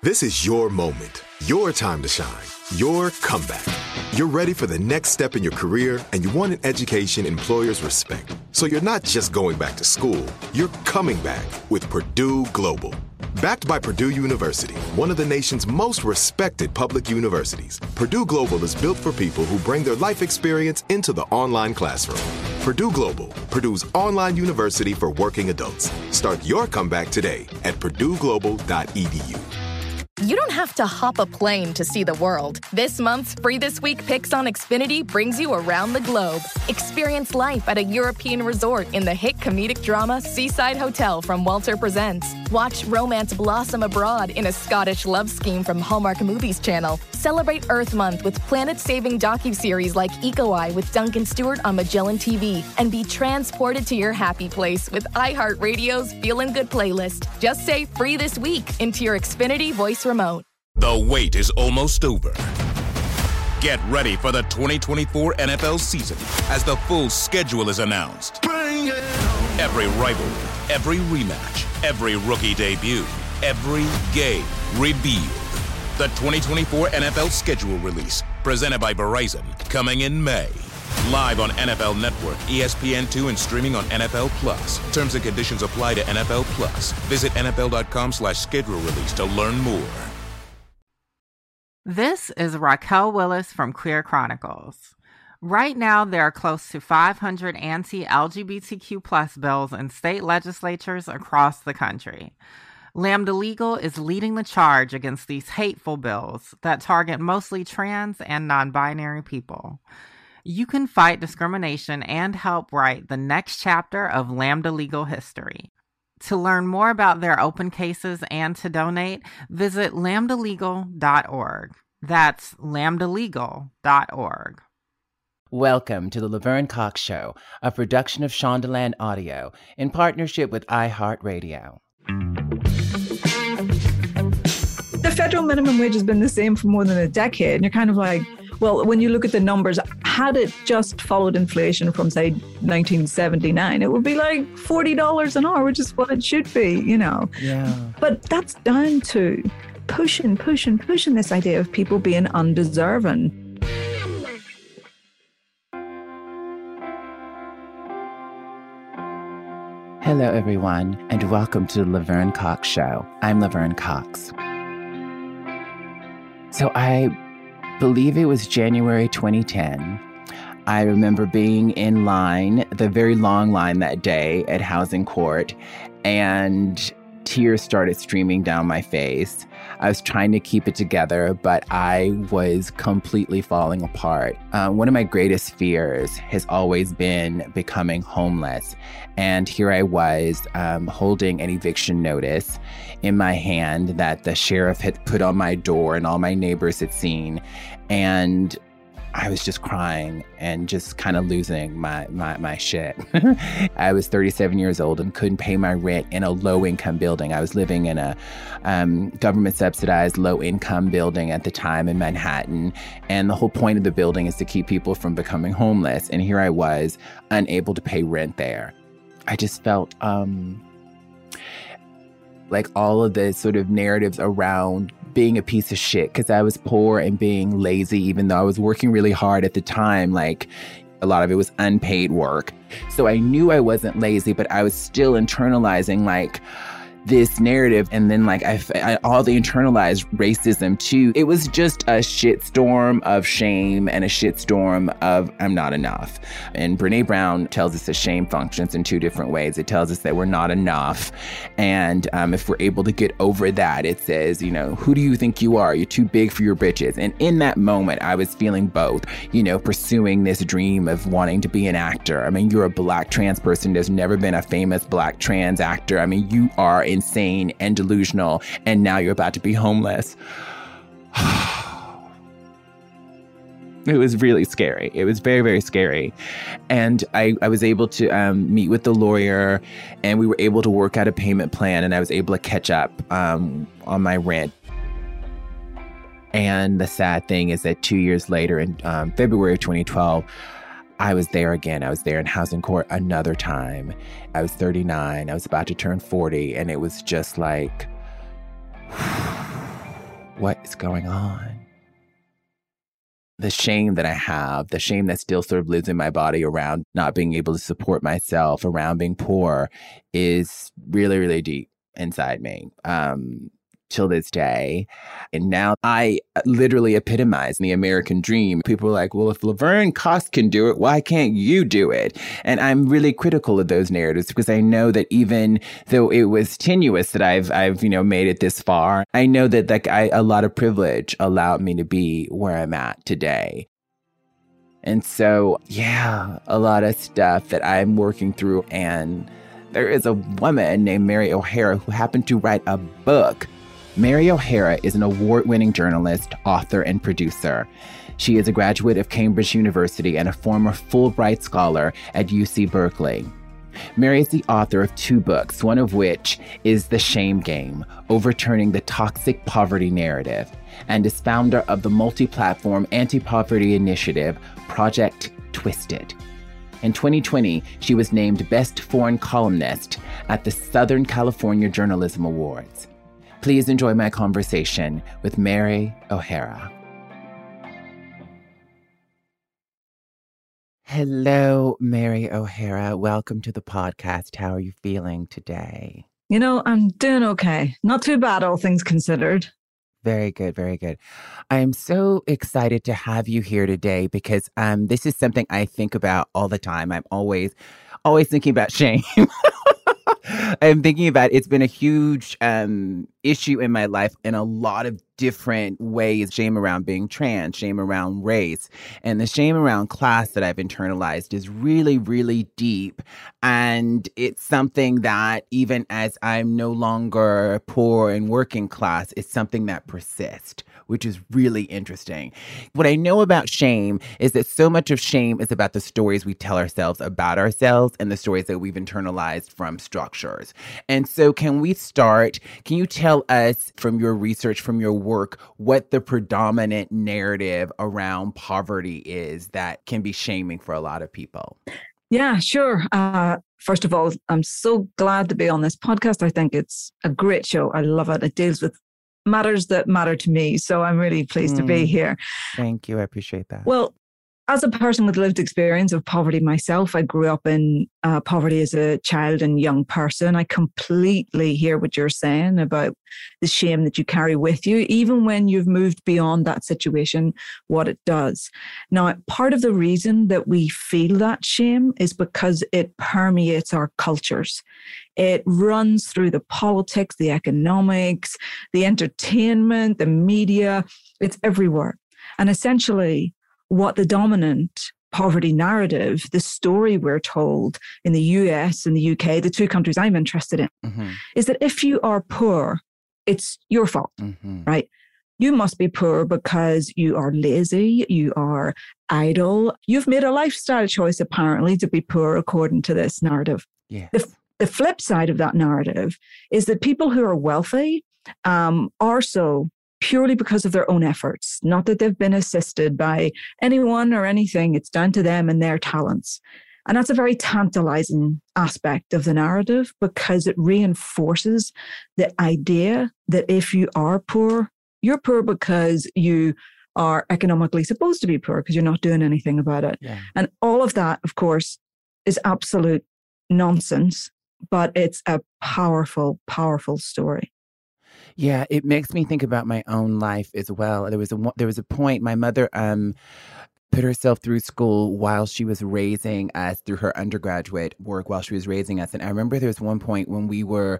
This is your moment, your time to shine, your comeback. You're ready for the next step in your career, and you want an education employers respect. So you're not just going back to school, you're coming back with Purdue Global. Backed by Purdue University, one of the nation's most respected public universities, Purdue Global is built for people who bring their life experience into the online classroom. Purdue Global, Purdue's online university for working adults. Start your comeback today at purdueglobal.edu. You don't have to hop a plane to see the world. This month's Free This Week Picks on Xfinity brings you around the globe. Experience life at a European resort in the hit comedic drama Seaside Hotel from Walter Presents. Watch romance blossom abroad in a Scottish love scheme from Hallmark Movies Channel. Celebrate Earth Month with planet-saving docuseries like Eco Eye with Duncan Stewart on Magellan TV. And be transported to your happy place with iHeartRadio's Feelin' Good playlist. Just say Free This Week into your Xfinity voice remote. The wait is almost over. Get ready for the 2024 NFL season as the full schedule is announced. Bring it on. Every rivalry, every rematch, every rookie debut, every game revealed. The 2024 NFL schedule release, presented by Verizon, coming in May. Live on NFL Network, ESPN2, and streaming on NFL Plus. Terms and conditions apply to NFL Plus. Visit NFL.com/schedule release to learn more. This is Raquel Willis from Queer Chronicles. Right now, there are close to 500 anti-LGBTQ+ bills in state legislatures across the country. Lambda Legal is leading the charge against these hateful bills that target mostly trans and non-binary people. You can fight discrimination and help write the next chapter of Lambda Legal history. To learn more about their open cases and to donate, visit lambdalegal.org. That's lambdalegal.org. Welcome to the Laverne Cox Show, a production of Shondaland Audio in partnership with iHeartRadio. The federal minimum wage has been the same for more than a decade. And you're kind of like, well, when you look at the numbers, had it just followed inflation from, say, 1979, it would be like $40 an hour, which is what it should be, you know. Yeah. But that's down to pushing this idea of people being undeserving. Hello, everyone, and welcome to the Laverne Cox Show. I'm Laverne Cox. So I believe it was January 2010. I remember being in line, the very long line that day at Housing Court, and tears started streaming down my face. I was trying to keep it together, but I was completely falling apart. One of my greatest fears has always been becoming homeless. And here I was holding an eviction notice in my hand that the sheriff had put on my door and all my neighbors had seen. And I was just crying and just kind of losing my shit. I was 37 years old and couldn't pay my rent in a low-income building. I was living in a government-subsidized low-income building at the time in Manhattan. And the whole point of the building is to keep people from becoming homeless. And here I was, unable to pay rent there. I just felt like all of the sort of narratives around being a piece of shit because I was poor and being lazy, even though I was working really hard at the time. Like, a lot of it was unpaid work. So I knew I wasn't lazy, but I was still internalizing like this narrative. And then like I all the internalized racism too. It was just a shitstorm of shame and a shitstorm of I'm not enough. And Brene Brown tells us that shame functions in two different ways. It tells us that we're not enough. And if we're able to get over that, it says, you know, who do you think you are? You're too big for your britches. And in that moment, I was feeling both, you know, pursuing this dream of wanting to be an actor. I mean, you're a Black trans person. There's never been a famous Black trans actor. I mean, you are insane and delusional, and now you're about to be homeless. It was really scary. It was very, very scary. And I was able to meet with the lawyer, and we were able to work out a payment plan, and I was able to catch up on my rent. And the sad thing is that 2 years later, in February of 2012, I was there again. I was there in Housing Court another time. I was 39. I was about to turn 40. And it was just like, what is going on? The shame that I have, the shame that still sort of lives in my body around not being able to support myself, around being poor, is really, really deep inside me till this day. And now I literally epitomize the American dream. People are like, well, if Laverne Cox can do it, why can't you do it? And I'm really critical of those narratives because I know that even though it was tenuous that I've made it this far, I know that a lot of privilege allowed me to be where I'm at today. And so, yeah, a lot of stuff that I'm working through. And there is a woman named Mary O'Hara who happened to write a book. Mary O'Hara is an award-winning journalist, author, and producer. She is a graduate of Cambridge University and a former Fulbright scholar at UC Berkeley. Mary is the author of 2 books, one of which is The Shame Game, Overturning the Toxic Poverty Narrative, and is founder of the multi-platform anti-poverty initiative, Project Twisted. In 2020, she was named Best Foreign Columnist at the Southern California Journalism Awards. Please enjoy my conversation with Mary O'Hara. Hello, Mary O'Hara. Welcome to the podcast. How are you feeling today? I'm doing okay. Not too bad, all things considered. Very good, very good. I am so excited to have you here today because this is something I think about all the time. I'm always thinking about shame. I'm thinking about it's been a huge issue in my life in a lot of different ways. Shame around being trans, shame around race, and the shame around class that I've internalized is really, really deep. And it's something that even as I'm no longer poor and working class, it's something that persists, which is really interesting. What I know about shame is that so much of shame is about the stories we tell ourselves about ourselves and the stories that we've internalized from structures. And so can you tell us from your research, from your work, what the predominant narrative around poverty is that can be shaming for a lot of people? Yeah, sure. First of all, I'm so glad to be on this podcast. I think it's a great show. I love it. It deals with matters that matter to me. So I'm really pleased to be here. Thank you. I appreciate that. Well, as a person with lived experience of poverty myself, I grew up in poverty as a child and young person. I completely hear what you're saying about the shame that you carry with you, even when you've moved beyond that situation, what it does. Now, part of the reason that we feel that shame is because it permeates our cultures. It runs through the politics, the economics, the entertainment, the media. It's everywhere. And essentially, what the dominant poverty narrative, the story we're told in the US and the UK, the 2 countries I'm interested in, is that if you are poor, it's your fault, right? You must be poor because you are lazy, you are idle. You've made a lifestyle choice, apparently, to be poor, according to this narrative. Yes. The flip side of that narrative is that people who are wealthy are so purely because of their own efforts, not that they've been assisted by anyone or anything. It's down to them and their talents. And that's a very tantalizing aspect of the narrative because it reinforces the idea that if you are poor, you're poor because you are economically supposed to be poor because you're not doing anything about it. Yeah. And all of that, of course, is absolute nonsense, but it's a powerful, powerful story. Yeah, it makes me think about my own life as well. There was a point my mother put herself through school while she was raising us, through her undergraduate work while she was raising us. And I remember there was one point when we were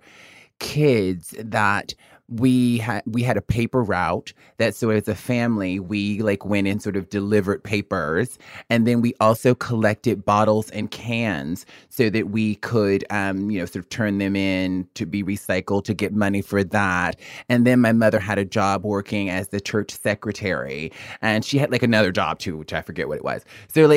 kids that we had a paper route that, so as a family, we went and sort of delivered papers. And then we also collected bottles and cans so that we could, sort of turn them in to be recycled to get money for that. And then my mother had a job working as the church secretary, and she had another job too, which I forget what it was. So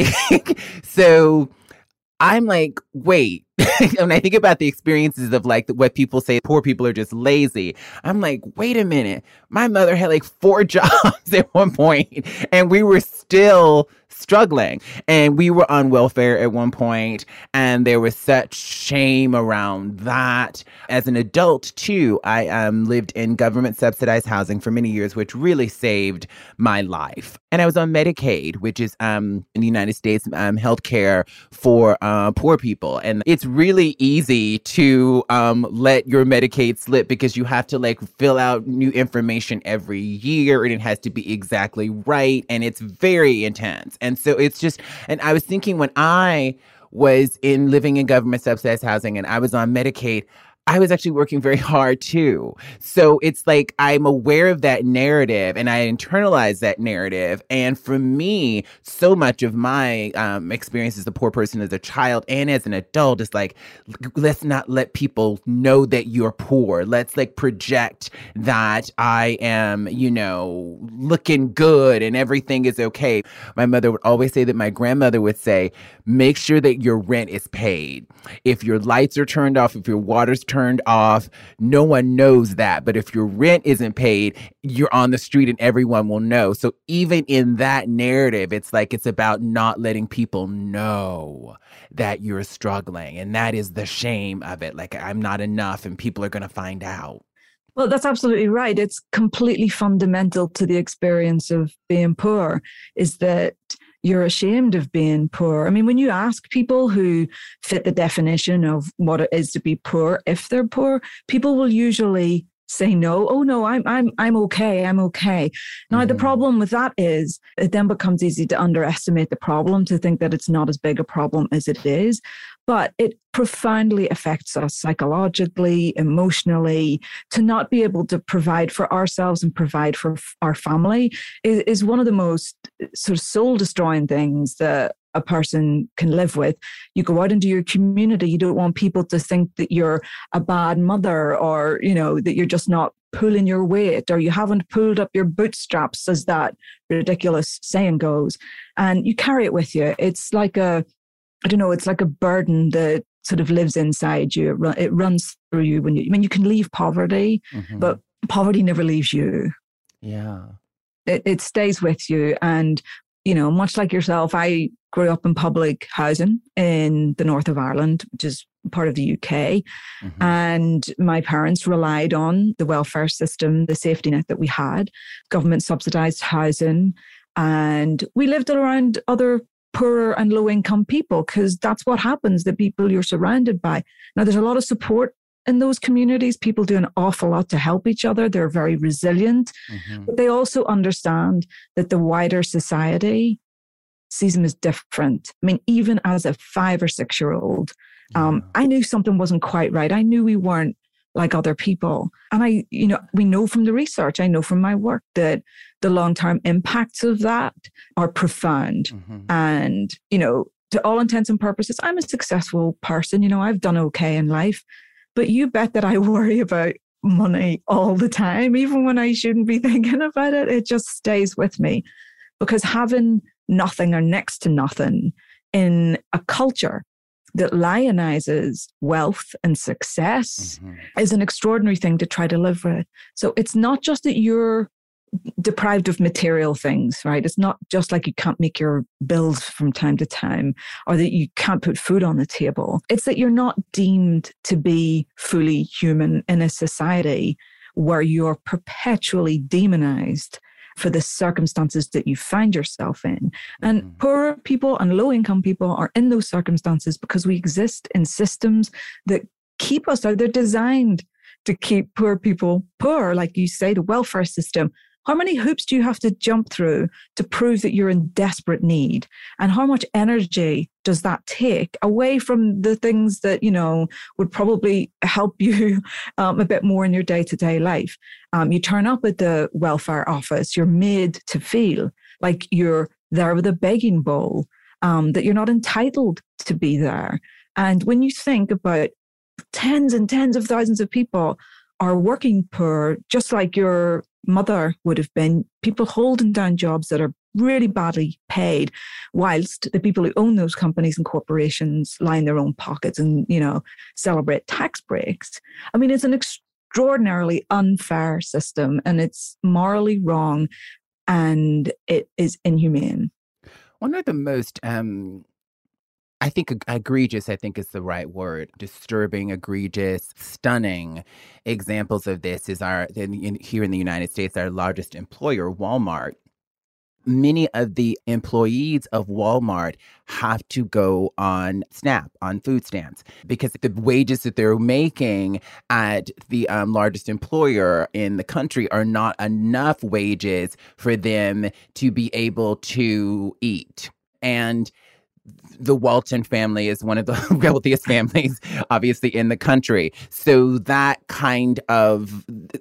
so I'm like, wait, when I think about the experiences of what people say, poor people are just lazy. I'm like, wait a minute. My mother had 4 jobs at one point, and we were still struggling. And we were on welfare at one point, and there was such shame around that. As an adult, too, I lived in government subsidized housing for many years, which really saved my life. And I was on Medicaid, which is in the United States, health care for poor people. And it's really easy to let your Medicaid slip because you have to fill out new information every year, and it has to be exactly right. And it's very intense. And so it's just, and I was thinking when I was living in government subsidized housing and I was on Medicaid, I was actually working very hard too. So it's I'm aware of that narrative and I internalize that narrative. And for me, so much of my experience as a poor person as a child and as an adult is let's not let people know that you're poor. Let's project that I am, looking good and everything is okay. My mother would always say that my grandmother would say, make sure that your rent is paid. If your lights are turned off, if your water's turned off, no one knows that. But if your rent isn't paid, you're on the street and everyone will know. So even in that narrative, it's about not letting people know that you're struggling. And that is the shame of it. I'm not enough and people are going to find out. Well, that's absolutely right. It's completely fundamental to the experience of being poor, is that you're ashamed of being poor. I mean, when you ask people who fit the definition of what it is to be poor, if they're poor, people will usually say no. Oh no, I'm okay. I'm okay. Now, the problem with that is it then becomes easy to underestimate the problem, to think that it's not as big a problem as it is. But it profoundly affects us psychologically, emotionally. To not be able to provide for ourselves and provide for our family is one of the most sort of soul-destroying things that a person can live with. You go out into your community, you don't want people to think that you're a bad mother, or, that you're just not pulling your weight, or you haven't pulled up your bootstraps, as that ridiculous saying goes. And you carry it with you. It's it's like a burden that sort of lives inside you. It runs through you when you can leave poverty, but poverty never leaves you. Yeah. It stays with you. And, much like yourself, I grew up in public housing in the north of Ireland, which is part of the UK. And my parents relied on the welfare system, the safety net that we had, government subsidized housing. And we lived around other poorer and low-income people, because that's what happens, the people you're surrounded by. Now, there's a lot of support in those communities. People do an awful lot to help each other. They're very resilient. But they also understand that the wider society sees them as different. I mean, even as a 5 or 6-year-old, I knew something wasn't quite right. I knew we weren't like other people. And we know from the research, I know from my work, that the long-term impacts of that are profound. And, to all intents and purposes, I'm a successful person. I've done okay in life, but you bet that I worry about money all the time, even when I shouldn't be thinking about it. It just stays with me, because having nothing or next to nothing in a culture that lionizes wealth and success is an extraordinary thing to try to live with. So it's not just that you're deprived of material things, right? It's not just like you can't make your bills from time to time, or that you can't put food on the table. It's that you're not deemed to be fully human in a society where you're perpetually demonized for the circumstances that you find yourself in. And poor people and low-income people are in those circumstances because we exist in systems that keep us out. They're designed to keep poor people poor. Like you say, the welfare system. How many hoops do you have to jump through to prove that you're in desperate need? And how much energy does that take away from the things that, would probably help you a bit more in your day-to-day life? You turn up at the welfare office, you're made to feel like you're there with a begging bowl, that you're not entitled to be there. And when you think about tens and tens of thousands of people are working poor, just like your mother would have been, people holding down jobs that are really badly paid, whilst the people who own those companies and corporations line their own pockets and, celebrate tax breaks. I mean, it's an extraordinarily unfair system, and it's morally wrong, and it is inhumane. One of the most, I think egregious, I think is the right word, disturbing, egregious, stunning examples of this is here in the United States, our largest employer, Walmart. Many of the employees of Walmart have to go on SNAP, on food stamps, because the wages that they're making at the largest employer in the country are not enough wages for them to be able to eat. And the Walton family is one of the wealthiest families, obviously, in the country. So that kind of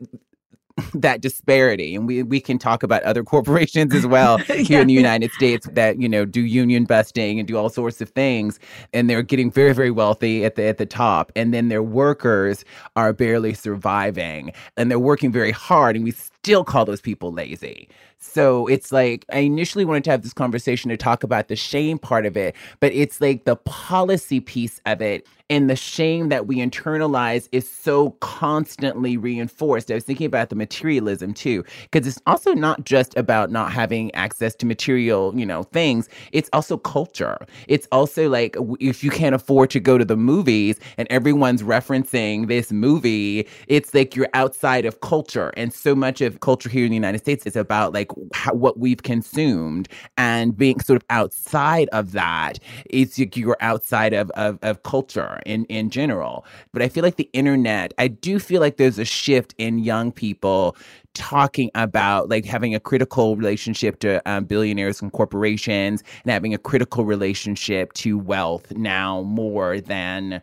that disparity, and we can talk about other corporations as well here in the United States that, do union busting and do all sorts of things, and they're getting very, very wealthy at the top, and then their workers are barely surviving, and they're working very hard, and we still call those people lazy. So it's like, I initially wanted to have this conversation to talk about the shame part of it, but it's like the policy piece of it and the shame that we internalize is so constantly reinforced. I was thinking about the materialism too, because it's also not just about not having access to material, things. It's also culture. It's also like, if you can't afford to go to the movies and everyone's referencing this movie, it's like you're outside of culture. And so much of culture here in the United States is about like what we've consumed, and being sort of outside of that, it's you're outside of culture in general. But I feel like the internet, I do feel like there's a shift in young people talking about like having a critical relationship to billionaires and corporations, and having a critical relationship to wealth now more than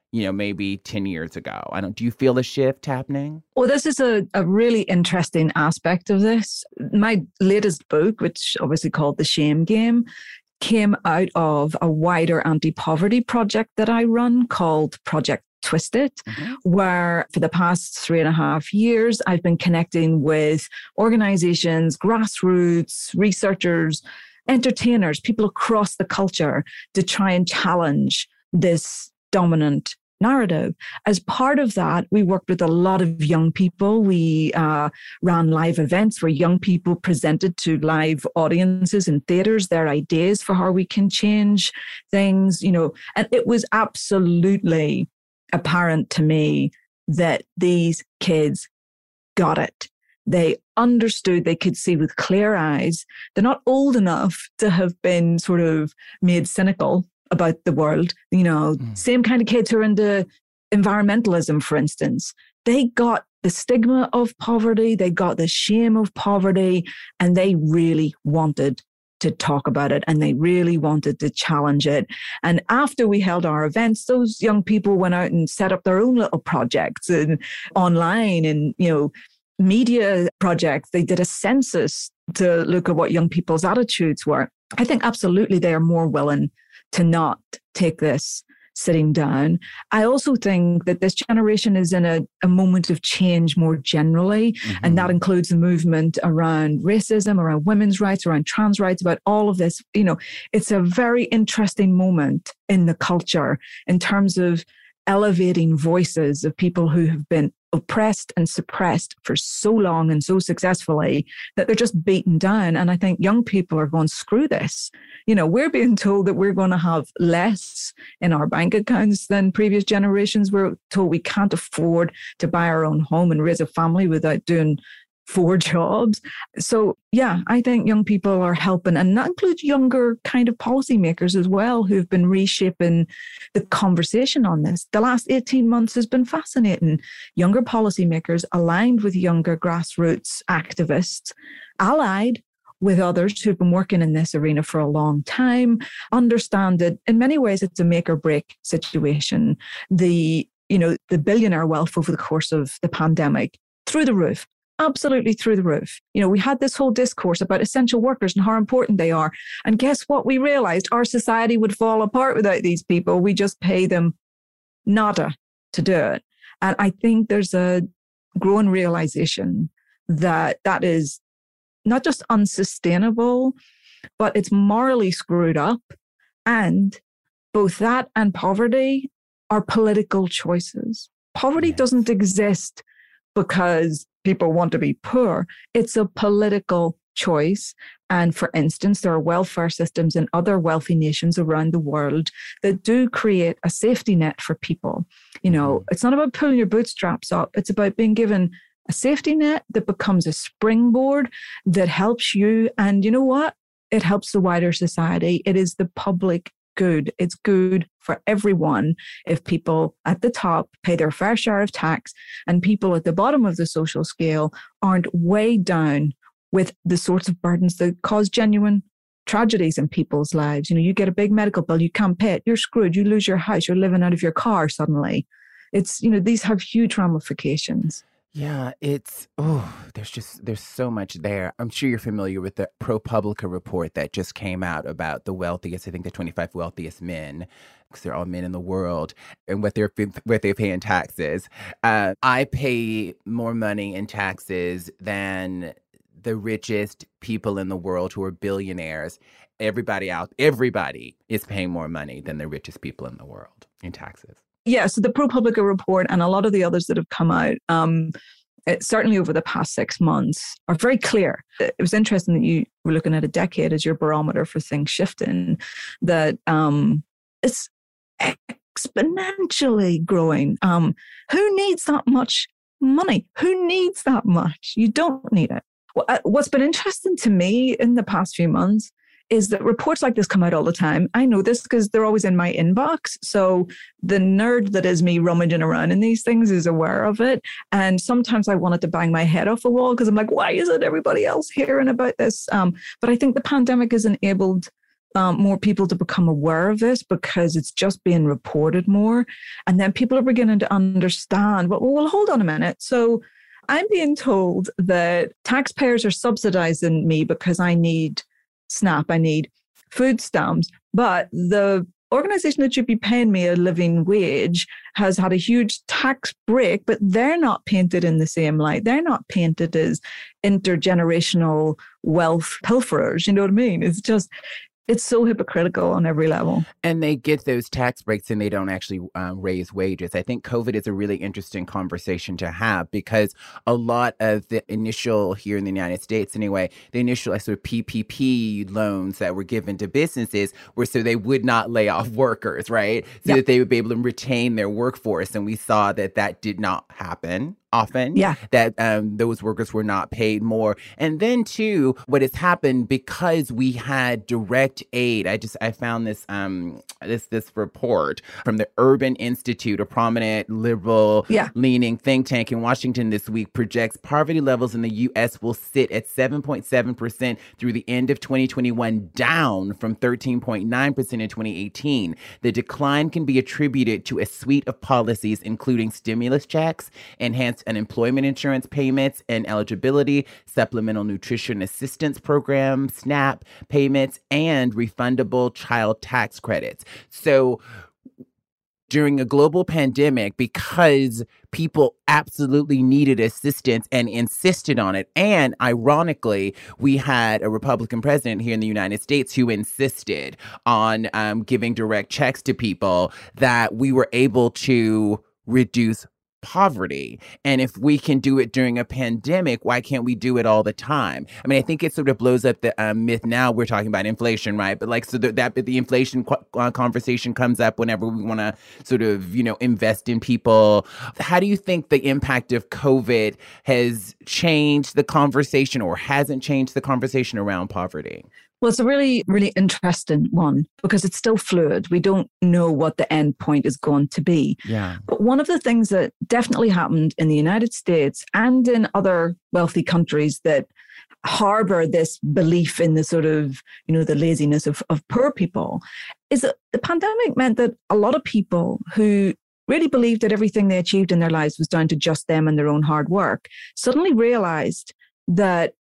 maybe 10 years ago. Do you feel a shift happening? Well, this is a really interesting aspect of this. My latest book, which obviously called The Shame Game, came out of a wider anti-poverty project that I run called Project Twist It, where for the past 3.5 years, I've been connecting with organizations, grassroots, researchers, entertainers, people across the culture to try and challenge this dominant narrative. As part of that, we worked with a lot of young people. We ran live events where young people presented to live audiences in theaters their ideas for how we can change things, and it was absolutely apparent to me that these kids got it. They understood, they could see with clear eyes. They're not old enough to have been sort of made cynical about the world. Same kind of kids who are into environmentalism, for instance. They got the stigma of poverty, they got the shame of poverty, and they really wanted to talk about it, and they really wanted to challenge it. And after we held our events, those young people went out and set up their own little projects and online and, media projects. They did a census to look at what young people's attitudes were. I think absolutely they are more willing to not take this sitting down. I also think that this generation is in a moment of change more generally, and that includes the movement around racism, around women's rights, around trans rights, about all of this. It's a very interesting moment in the culture in terms of elevating voices of people who have been oppressed and suppressed for so long and so successfully that they're just beaten down. And I think young people are going, screw this. We're being told that we're going to have less in our bank accounts than previous generations. We're told we can't afford to buy our own home and raise a family without doing 4 jobs. So yeah, I think young people are helping, and that includes younger kind of policymakers as well, who've been reshaping the conversation on this. The last 18 months has been fascinating. Younger policymakers aligned with younger grassroots activists, allied with others who've been working in this arena for a long time, understand that in many ways it's a make or break situation. The billionaire wealth over the course of the pandemic, through the roof. Absolutely through the roof. We had this whole discourse about essential workers and how important they are. And guess what? We realized our society would fall apart without these people. We just pay them nada to do it. And I think there's a growing realization that is not just unsustainable, but it's morally screwed up. And both that and poverty are political choices. Poverty doesn't exist because people want to be poor. It's a political choice. And for instance, there are welfare systems in other wealthy nations around the world that do create a safety net for people. You know, it's not about pulling your bootstraps up. It's about being given a safety net that becomes a springboard that helps you. And you know what? It helps the wider society. It is the public good. It's good for everyone if people at the top pay their fair share of tax and people at the bottom of the social scale aren't weighed down with the sorts of burdens that cause genuine tragedies in people's lives. You know, you get a big medical bill, you can't pay it, you're screwed, you lose your house, you're living out of your car suddenly. It's, you know, these have huge ramifications. Yeah, there's so much there. I'm sure you're familiar with the ProPublica report that just came out about the wealthiest, I think the 25 wealthiest men, because they're all men in the world, and what they pay in taxes. I pay more money in taxes than the richest people in the world who are billionaires. Everybody is paying more money than the richest people in the world in taxes. Yeah, so the ProPublica report and a lot of the others that have come out, certainly over the past 6 months, are very clear. It was interesting that you were looking at a decade as your barometer for things shifting, that it's exponentially growing. Who needs that much money? Who needs that much? You don't need it. What's been interesting to me in the past few months is that reports like this come out all the time. I know this because they're always in my inbox. So the nerd that is me rummaging around in these things is aware of it. And sometimes I wanted to bang my head off a wall because I'm like, why isn't everybody else hearing about this? But I think the pandemic has enabled more people to become aware of this because it's just being reported more. And then people are beginning to understand, well, hold on a minute. So I'm being told that taxpayers are subsidizing me because I need SNAP, I need food stamps, but the organization that should be paying me a living wage has had a huge tax break, but they're not painted in the same light. They're not painted as intergenerational wealth pilferers. You know what I mean? It's so hypocritical on every level. And they get those tax breaks and they don't actually raise wages. I think COVID is a really interesting conversation to have because a lot of the initial, here in the United States anyway, the initial sort of PPP loans that were given to businesses were so they would not lay off workers, right? So that they would be able to retain their workforce. And we saw that did not happen often, that those workers were not paid more. And then too, what has happened because we had direct aid. I found this this report from the Urban Institute, a prominent liberal leaning think tank in Washington this week, projects poverty levels in the U.S. will sit at 7.7% through the end of 2021, down from 13.9% in 2018. The decline can be attributed to a suite of policies, including stimulus checks, enhanced unemployment insurance payments and eligibility, supplemental nutrition assistance program, SNAP payments, and refundable child tax credits. So during a global pandemic, because people absolutely needed assistance and insisted on it. And ironically, we had a Republican president here in the United States who insisted on giving direct checks to people, that we were able to reduce poverty. And if we can do it during a pandemic, why can't we do it all the time? I mean, I think it sort of blows up the myth. Now we're talking about inflation, right? But like, so that the inflation conversation comes up whenever we want to sort of, invest in people. How do you think the impact of COVID has changed the conversation or hasn't changed the conversation around poverty? Well, it's a really, really interesting one because it's still fluid. We don't know what the end point is going to be. Yeah. But one of the things that definitely happened in the United States and in other wealthy countries that harbor this belief in the sort of, the laziness of poor people is that the pandemic meant that a lot of people who really believed that everything they achieved in their lives was down to just them and their own hard work suddenly realized that,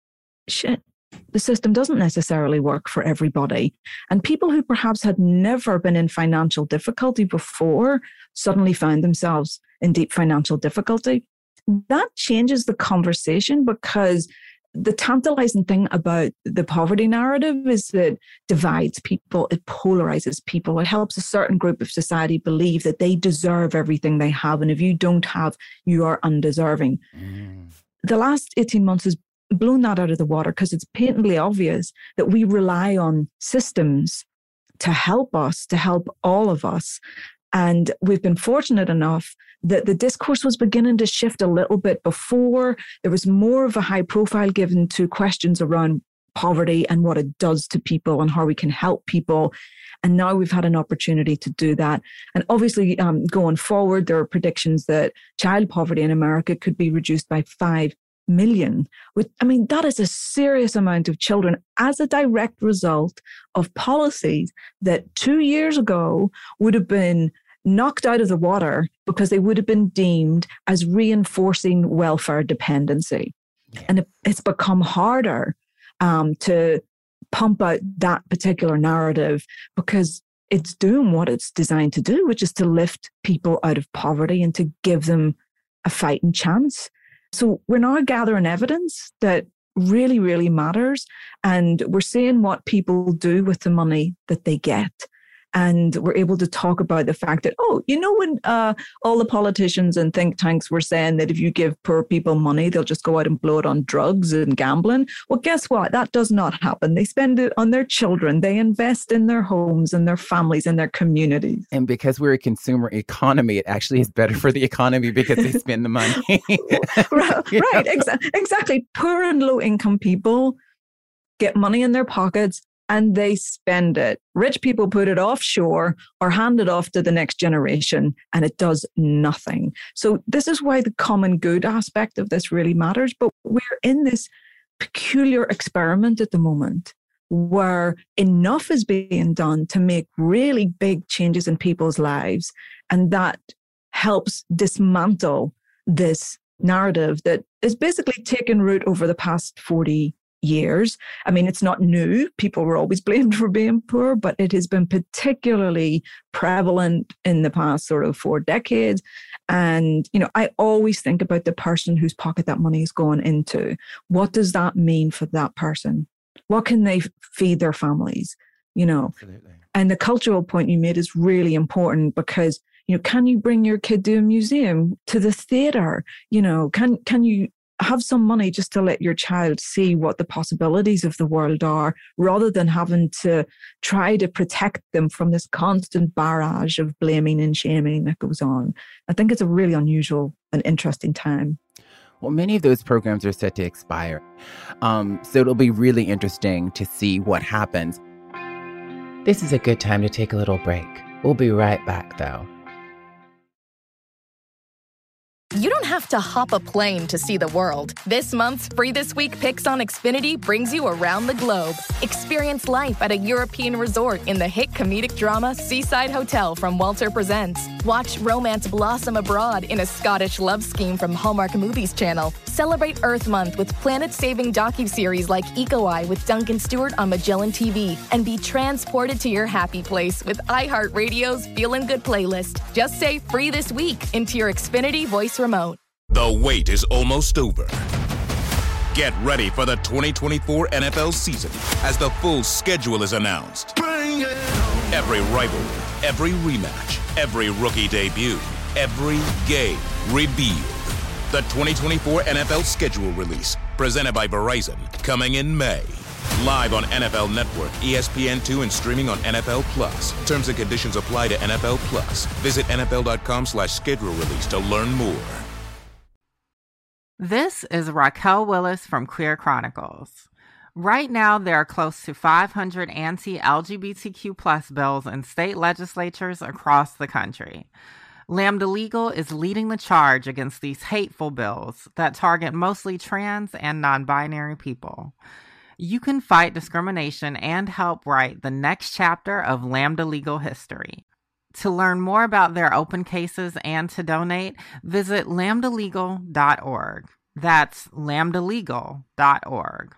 the system doesn't necessarily work for everybody. And people who perhaps had never been in financial difficulty before suddenly found themselves in deep financial difficulty. That changes the conversation because the tantalizing thing about the poverty narrative is that it divides people, it polarizes people, it helps a certain group of society believe that they deserve everything they have. And if you don't have, you are undeserving. The last 18 months has blown that out of the water because it's patently obvious that we rely on systems to help us, to help all of us. And we've been fortunate enough that the discourse was beginning to shift a little bit before. There was more of a high profile given to questions around poverty and what it does to people and how we can help people. And now we've had an opportunity to do that. And obviously, going forward, there are predictions that child poverty in America could be reduced by 5 million. That is a serious amount of children as a direct result of policies that 2 years ago would have been knocked out of the water because they would have been deemed as reinforcing welfare dependency. Yeah. And it's become harder to pump out that particular narrative because it's doing what it's designed to do, which is to lift people out of poverty and to give them a fighting chance. So we're now gathering evidence that really, really matters. And we're seeing what people do with the money that they get. And we're able to talk about the fact that, when all the politicians and think tanks were saying that if you give poor people money, they'll just go out and blow it on drugs and gambling. Well, guess what? That does not happen. They spend it on their children. They invest in their homes and their families and their communities. And because we're a consumer economy, it actually is better for the economy because they spend the money. Right. Exactly. Poor and low income people get money in their pockets and they spend it. Rich people put it offshore or hand it off to the next generation, and it does nothing. So this is why the common good aspect of this really matters. But we're in this peculiar experiment at the moment where enough is being done to make really big changes in people's lives. And that helps dismantle this narrative that is basically taken root over the past 40 years. It's not new. People were always blamed for being poor, but it has been particularly prevalent in the past sort of 4 decades. And, I always think about the person whose pocket that money is going into. What does that mean for that person? What can they feed their families? Absolutely. And the cultural point you made is really important because, can you bring your kid to a museum, to the theater? Can you have some money just to let your child see what the possibilities of the world are, rather than having to try to protect them from this constant barrage of blaming and shaming that goes on. I think it's a really unusual and interesting time. Well, many of those programs are set to expire. So it'll be really interesting to see what happens. This is a good time to take a little break. We'll be right back, though. You don't have to hop a plane to see the world. This month's Free This Week Picks on Xfinity brings you around the globe. Experience life at a European resort in the hit comedic drama Seaside Hotel from Walter Presents. Watch romance blossom abroad in a Scottish love scheme from Hallmark Movies Channel. Celebrate Earth Month with planet-saving docuseries like Eco Eye with Duncan Stewart on Magellan TV. And be transported to your happy place with iHeartRadio's Feelin' Good playlist. Just say Free This Week into your Xfinity voice remote. The wait is almost over. Get ready for the 2024 NFL season as the full schedule is announced. Bring it on. Every rivalry, every rematch, every rookie debut, every game revealed. The 2024 NFL schedule release, presented by Verizon, coming in May. Live on NFL Network, ESPN2, and streaming on NFL Plus. Terms and conditions apply to NFL Plus. Visit NFL.com/schedule release to learn more. This is Raquel Willis from Queer Chronicles. Right now, there are close to 500 anti-LGBTQ+ bills in state legislatures across the country. Lambda Legal is leading the charge against these hateful bills that target mostly trans and non-binary people. You can fight discrimination and help write the next chapter of Lambda Legal history. To learn more about their open cases and to donate, visit lambdalegal.org. That's lambdalegal.org.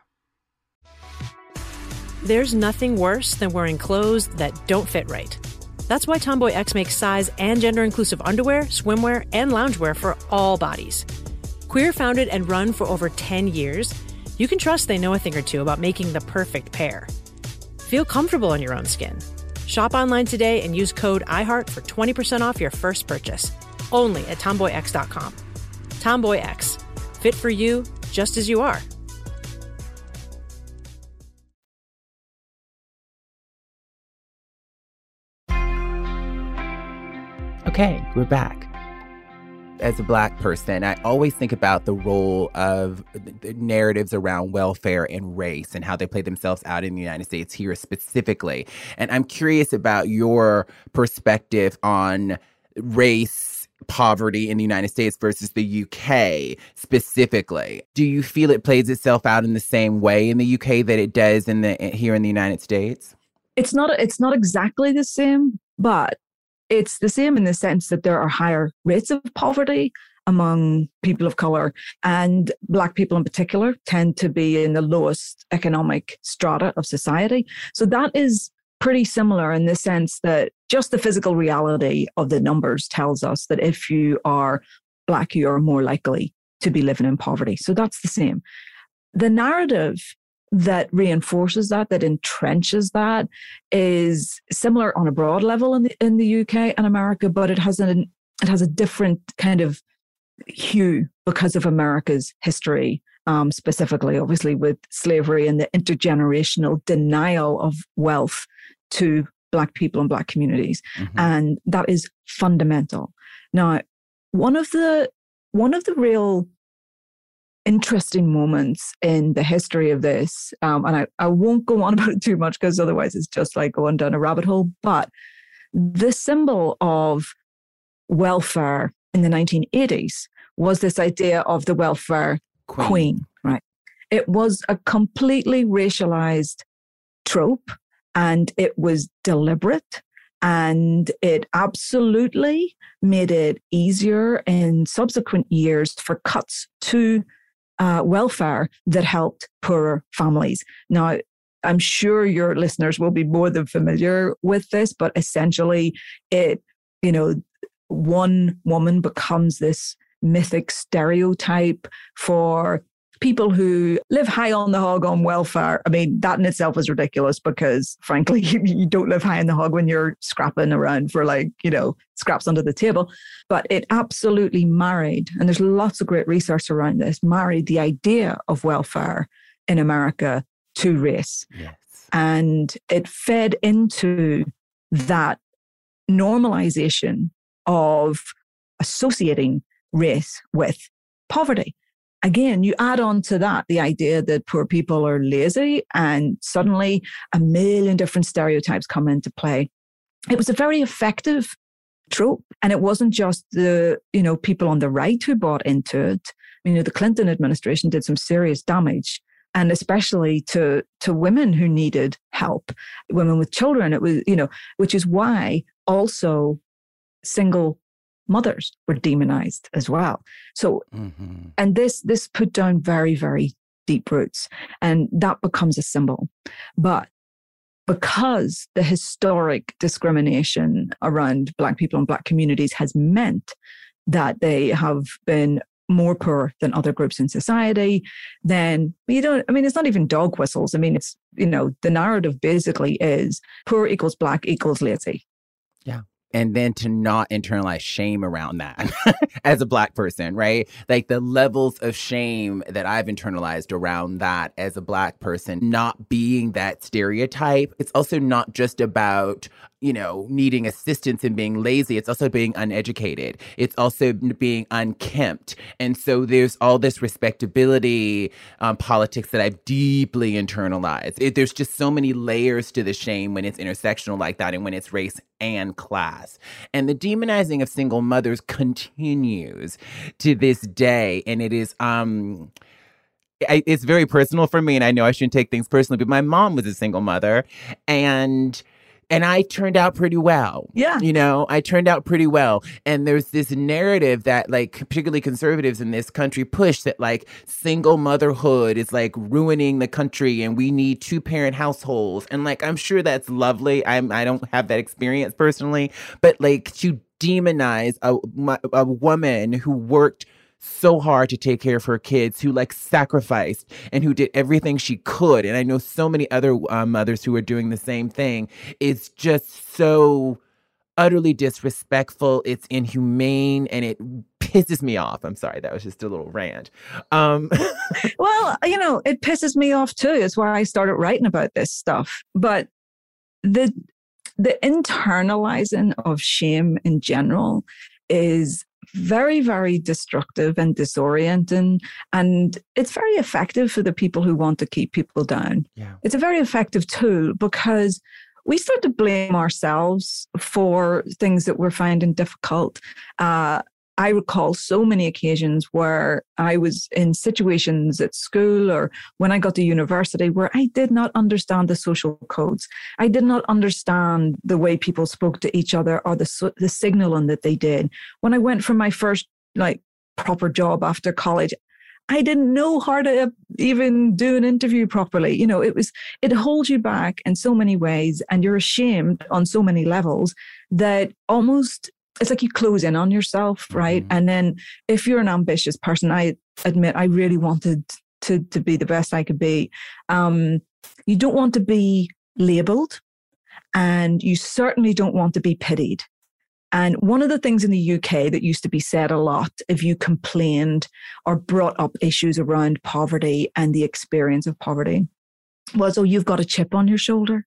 There's nothing worse than wearing clothes that don't fit right. That's why Tomboy X makes size and gender-inclusive underwear, swimwear, and loungewear for all bodies. Queer founded and run for over 10 years, you can trust they know a thing or two about making the perfect pair. Feel comfortable in your own skin. Shop online today and use code IHEART for 20% off your first purchase. Only at TomboyX.com. Tomboy X. Fit for you, just as you are. Okay, we're back. As a Black person, I always think about the role of the narratives around welfare and race and how they play themselves out in the United States here specifically. And I'm curious about your perspective on race, poverty in the United States versus the UK specifically. Do you feel it plays itself out in the same way in the UK that it does here in the United States? It's not exactly the same, but it's the same in the sense that there are higher rates of poverty among people of color, and Black people in particular tend to be in the lowest economic strata of society. So that is pretty similar in the sense that just the physical reality of the numbers tells us that if you are Black, you are more likely to be living in poverty. So that's the same. The narrative that reinforces that entrenches that, is similar on a broad level in the UK and America, but it has a different kind of hue because of America's history, specifically, obviously, with slavery and the intergenerational denial of wealth to Black people and Black communities. Mm-hmm. And that is fundamental. Now, one of the real interesting moments in the history of this, and I won't go on about it too much because otherwise it's just like going down a rabbit hole, but the symbol of welfare in the 1980s was this idea of the welfare queen, right? It was a completely racialized trope, and it was deliberate, and it absolutely made it easier in subsequent years for cuts to welfare that helped poorer families. Now, I'm sure your listeners will be more than familiar with this, but essentially one woman becomes this mythic stereotype for people who live high on the hog on welfare. I mean, that in itself is ridiculous because, frankly, you don't live high on the hog when you're scrapping around for scraps under the table. But it absolutely married, and there's lots of great research around this, married the idea of welfare in America to race. Yes. And it fed into that normalization of associating race with poverty. Again, you add on to that the idea that poor people are lazy, and suddenly a million different stereotypes come into play. It was a very effective trope, and it wasn't just the people on the right who bought into it. The Clinton administration did some serious damage, and especially to women who needed help, women with children. It was which is why also single mothers were demonized as well. So, and this put down very, very deep roots, and that becomes a symbol. But because the historic discrimination around Black people and Black communities has meant that they have been more poor than other groups in society, then it's not even dog whistles. It's, the narrative basically is poor equals Black equals lazy. Yeah. And then to not internalize shame around that as a Black person, right? Like the levels of shame that I've internalized around that as a Black person, not being that stereotype. It's also not just about, needing assistance and being lazy. It's also being uneducated. It's also being unkempt. And so there's all this respectability politics that I've deeply internalized. There's just so many layers to the shame when it's intersectional like that and when it's race and class. And the demonizing of single mothers continues to this day. And it is, it's very personal for me, and I know I shouldn't take things personally, but my mom was a single mother, and I turned out pretty well. Yeah. I turned out pretty well. And there's this narrative that, particularly conservatives in this country push that, single motherhood is, ruining the country and we need 2-parent households. And, I'm sure that's lovely. I don't have that experience personally. But, to demonize a woman who worked so hard to take care of her kids, who sacrificed and who did everything she could. And I know so many other mothers who are doing the same thing. It's just so utterly disrespectful. It's inhumane, and it pisses me off. I'm sorry, that was just a little rant. Well, it pisses me off too. It's why I started writing about this stuff. But the the internalizing of shame in general is very, very destructive and disorienting. And it's very effective for the people who want to keep people down. Yeah. It's a very effective tool because we start to blame ourselves for things that we're finding difficult. I recall so many occasions where I was in situations at school or when I got to university where I did not understand the social codes. I did not understand the way people spoke to each other or the signaling that they did. When I went for my first proper job after college, I didn't know how to even do an interview properly. You know, it holds you back in so many ways, and you're ashamed on so many levels that almost it's like you close in on yourself, right? And then if you're an ambitious person, I admit I really wanted to be the best I could be. You don't want to be labeled, and you certainly don't want to be pitied. And one of the things in the UK that used to be said a lot if you complained or brought up issues around poverty and the experience of poverty was, oh, you've got a chip on your shoulder.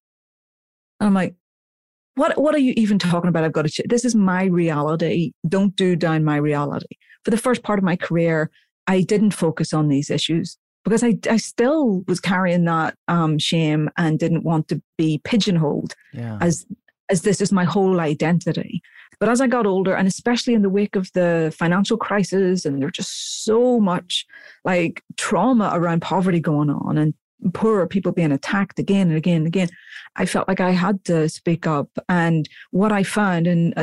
And I'm like, what are you even talking about? I've got a chip. This is my reality. Don't do down my reality. For the first part of my career, I didn't focus on these issues because I still was carrying that shame and didn't want to be pigeonholed as this is my whole identity. But as I got older, and especially in the wake of the financial crisis, and there's just so much like trauma around poverty going on and poorer people being attacked again and again and again, I felt like I had to speak up. And what I found, and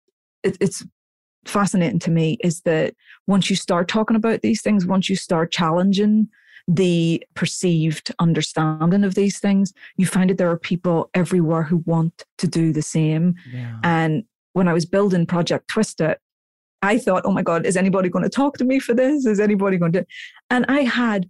it's fascinating to me, is that once you start talking about these things, once you start challenging the perceived understanding of these things, you find that there are people everywhere who want to do the same. Yeah. And when I was building Project Twist It, I thought, oh my God, is anybody going to talk to me for this? Is anybody going to? And I had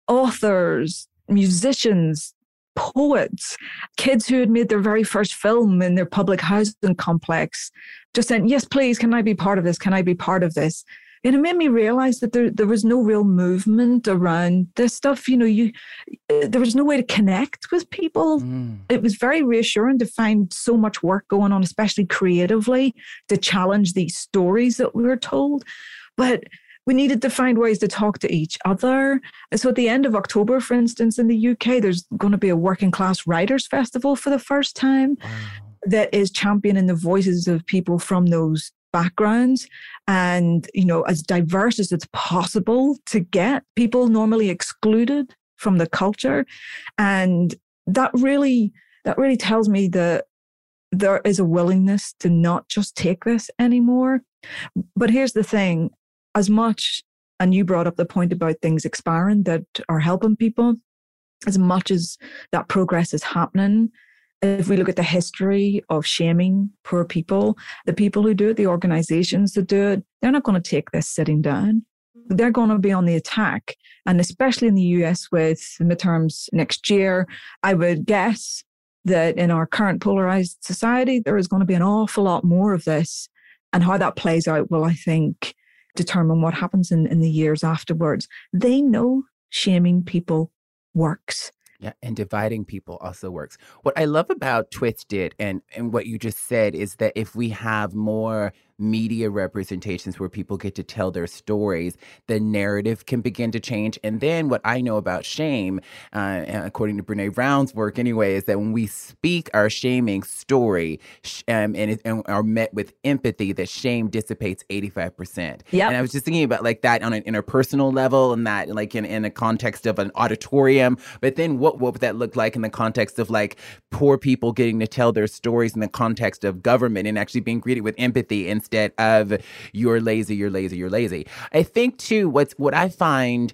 authors, musicians, poets, kids who had made their very first film in their public housing complex, just saying, yes, please, can I be part of this? Can I be part of this? And it made me realize that there was no real movement around this stuff. You know, there was no way to connect with people. It was very reassuring to find so much work going on, especially creatively, to challenge these stories that we were told. But we needed to find ways to talk to each other. And so at the end of October, for instance, in the UK, there's going to be a working class writers festival for the first time that is championing the voices of people from those backgrounds and, you know, as diverse as it's possible to get, people normally excluded from the culture. And that really tells me that there is a willingness to not just take this anymore. But here's the thing, as much, and you brought up the point about things expiring that are helping people, as much as that progress is happening, if we look at the history of shaming poor people, the people who do it, the organizations that do it, they're not going to take this sitting down. They're going to be on the attack. And especially in the US with midterms next year, I would guess that in our current polarized society, there is going to be an awful lot more of this. And how that plays out will, I think, determine what happens in the years afterwards. They know shaming people works. Yeah, and dividing people also works. What I love about Twist It and what you just said is that if we have more media representations where people get to tell their stories, the narrative can begin to change. And then what I know about shame, according to Brene Brown's work anyway, is that when we speak our shaming story and are met with empathy, that shame dissipates 85%. Yep. And I was just thinking about like that on an interpersonal level and that like in a context of an auditorium. But then what would that look like in the context of like poor people getting to tell their stories in the context of government and actually being greeted with empathy instead of you're lazy, you're lazy, you're lazy. I think too, what I find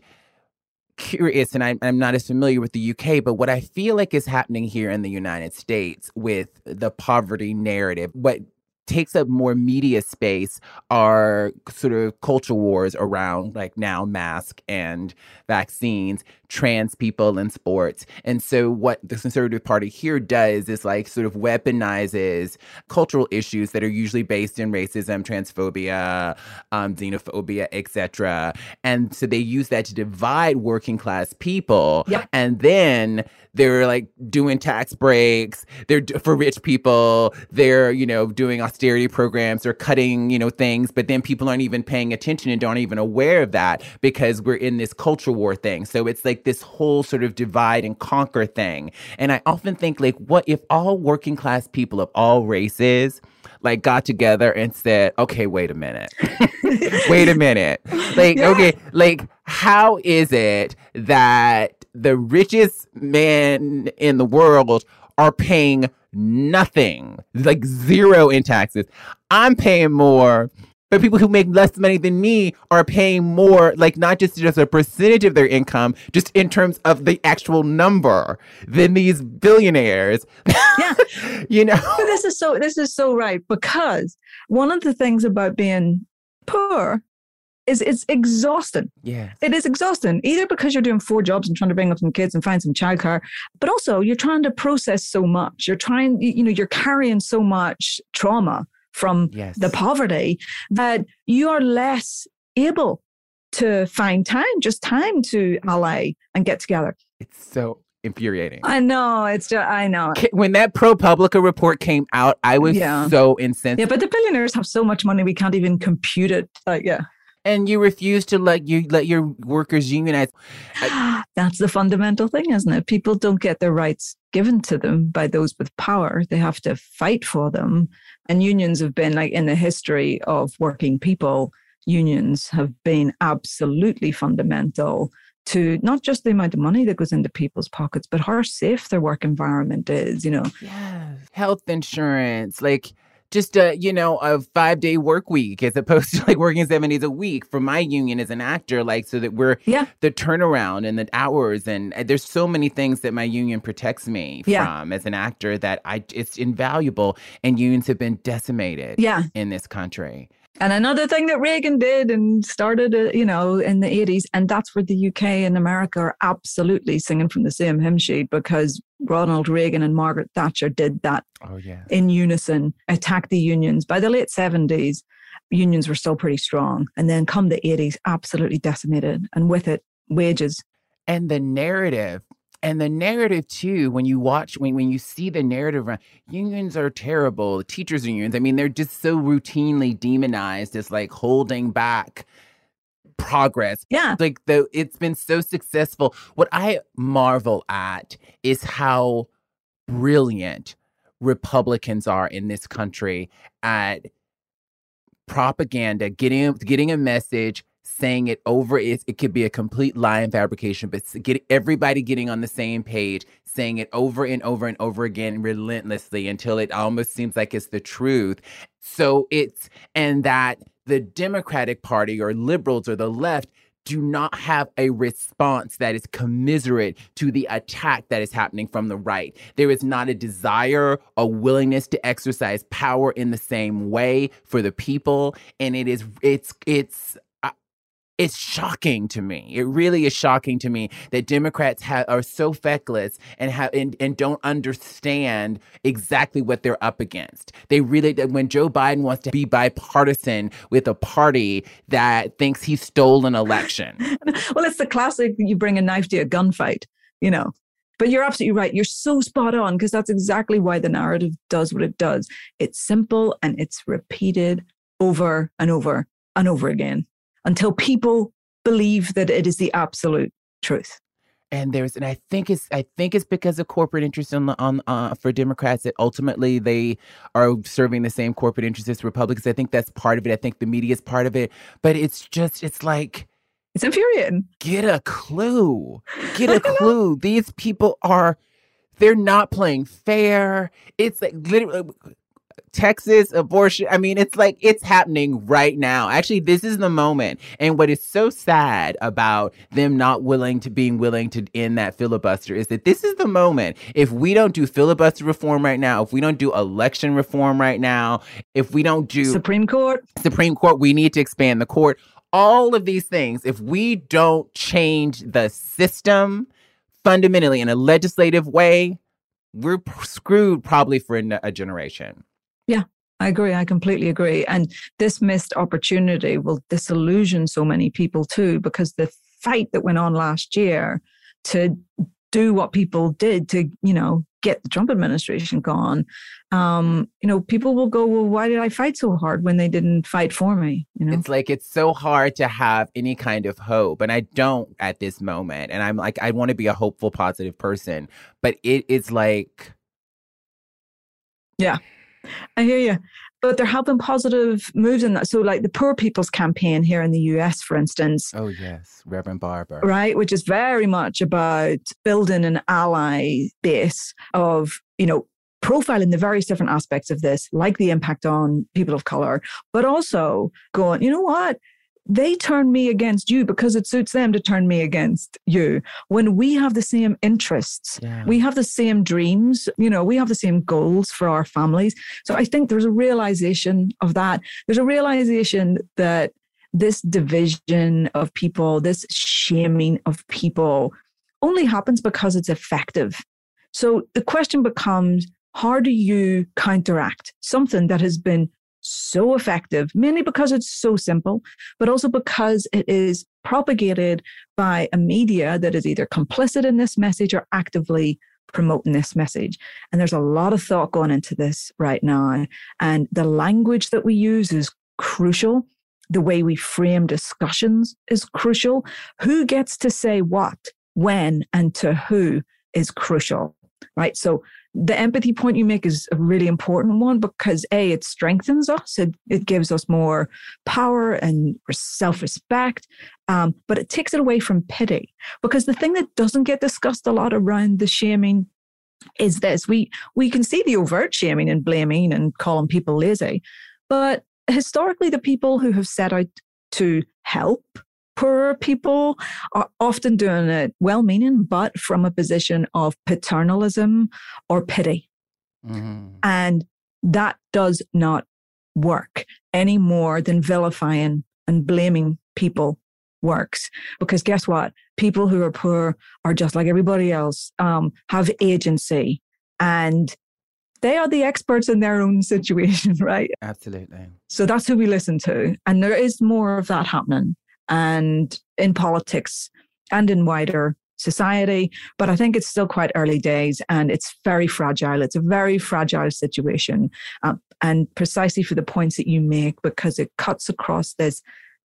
curious, and I'm not as familiar with the UK, but what I feel like is happening here in the United States with the poverty narrative, what takes up more media space are sort of culture wars around like now masks and vaccines, trans people in sports. And so what the Conservative Party here does is like sort of weaponizes cultural issues that are usually based in racism, transphobia, xenophobia, etc. And so they use that to divide working class people. Yep. And then they're like doing tax breaks. They're for rich people. They're, doing austerity programs. They're cutting, things. But then people aren't even paying attention and aren't even aware of that because we're in this culture war thing. So it's like this whole sort of divide and conquer thing. And I often think, like, what if all working class people of all races like got together and said, okay, wait a minute. Wait a minute. Like, okay, like, how is it that the richest men in the world are paying nothing, like zero in taxes? I'm paying more, but people who make less money than me are paying more, like not just a percentage of their income, just in terms of the actual number than these billionaires. Yeah. But this is so right, because one of the things about being poor is it's exhausting. Yeah. It is exhausting, either because you're doing 4 jobs and trying to bring up some kids and find some childcare, but also you're trying to process so much. You're carrying so much trauma from the poverty that you are less able to find time to ally and get together. It's so infuriating. I know. I know. When that ProPublica report came out, I was so incensed. Yeah, but the billionaires have so much money, we can't even compute it. And you refuse to let your workers unionize. That's the fundamental thing, isn't it? People don't get their rights given to them by those with power. They have to fight for them. And unions have been, like, in the history of working people, unions have been absolutely fundamental to not just the amount of money that goes into people's pockets, but how safe their work environment is, Yes. Health insurance, like just a 5-day work week as opposed to like working 7 days a week for my union as an actor, like, so that we're the turnaround and the hours. And there's so many things that my union protects me from as an actor that it's invaluable. And unions have been decimated in this country. And another thing that Reagan did and started, in the 80s, and that's where the UK and America are absolutely singing from the same hymn sheet, because Ronald Reagan and Margaret Thatcher did that in unison, attacked the unions. By the late 70s, unions were still pretty strong. And then come the 80s, absolutely decimated. And with it, wages. And the narrative. And the narrative, too, when you see the narrative around, unions are terrible, teachers unions, I mean, they're just so routinely demonized as like holding back progress. Yeah. Like, it's been so successful. What I marvel at is how brilliant Republicans are in this country at propaganda, getting a message, saying it over. It could be a complete lie and fabrication, but everybody getting on the same page, saying it over and over and over again relentlessly until it almost seems like it's the truth. So and that the Democratic Party or liberals or the left do not have a response that is commiserate to the attack that is happening from the right. There is not a desire, a willingness to exercise power in the same way for the people. And it's shocking to me. It really is shocking to me that Democrats are so feckless and don't understand exactly what they're up against. They really, when Joe Biden wants to be bipartisan with a party that thinks he stole an election. Well, it's the classic, you bring a knife to a gunfight, But you're absolutely right. You're so spot on, because that's exactly why the narrative does what it does. It's simple and it's repeated over and over and over again, until people believe that it is the absolute truth. And I think it's because of corporate interests for Democrats that ultimately they are serving the same corporate interests as Republicans. I think that's part of it. I think the media is part of it. But it's like, it's infuriating. Get a clue. Get a clue. These people they're not playing fair. It's like literally Texas abortion. I mean, it's like it's happening right now. Actually, this is the moment. And what is so sad about them not being willing to end that filibuster is that this is the moment. If we don't do filibuster reform right now, if we don't do election reform right now, if we don't do Supreme Court, we need to expand the court. All of these things, if we don't change the system fundamentally in a legislative way, we're screwed probably for a generation. Yeah, I agree. I completely agree. And this missed opportunity will disillusion so many people too, because the fight that went on last year to do what people did to, get the Trump administration gone, people will go, well, why did I fight so hard when they didn't fight for me? It's like, it's so hard to have any kind of hope. And I don't at this moment. And I'm like, I want to be a hopeful, positive person. But it is like... Yeah, I hear you. But there have been positive moves in that. So like the Poor People's Campaign here in the US, for instance. Oh, yes. Reverend Barber. Right. Which is very much about building an ally base of, profiling the various different aspects of this, like the impact on people of color, but also going, you know what? They turn me against you because it suits them to turn me against you. When we have the same interests, we have the same dreams, we have the same goals for our families. So I think there's a realization of that. There's a realization that this division of people, this shaming of people only happens because it's effective. So the question becomes, how do you counteract something that has been so effective, mainly because it's so simple, but also because it is propagated by a media that is either complicit in this message or actively promoting this message. And there's a lot of thought going into this right now. And the language that we use is crucial. The way we frame discussions is crucial. Who gets to say what, when, and to who is crucial, right? So the empathy point you make is a really important one because A, it strengthens us. It gives us more power and self-respect, but it takes it away from pity. Because the thing that doesn't get discussed a lot around the shaming is this. We can see the overt shaming and blaming and calling people lazy, but historically the people who have set out to help poorer people are often doing it well-meaning, but from a position of paternalism or pity. Mm-hmm. And that does not work any more than vilifying and blaming people works. Because guess what? People who are poor are just like everybody else, have agency, and they are the experts in their own situation, right? Absolutely. So that's who we listen to. And there is more of that happening. And in politics and in wider society. But I think it's still quite early days and it's very fragile. It's a very fragile situation. And precisely for the points that you make, because it cuts across this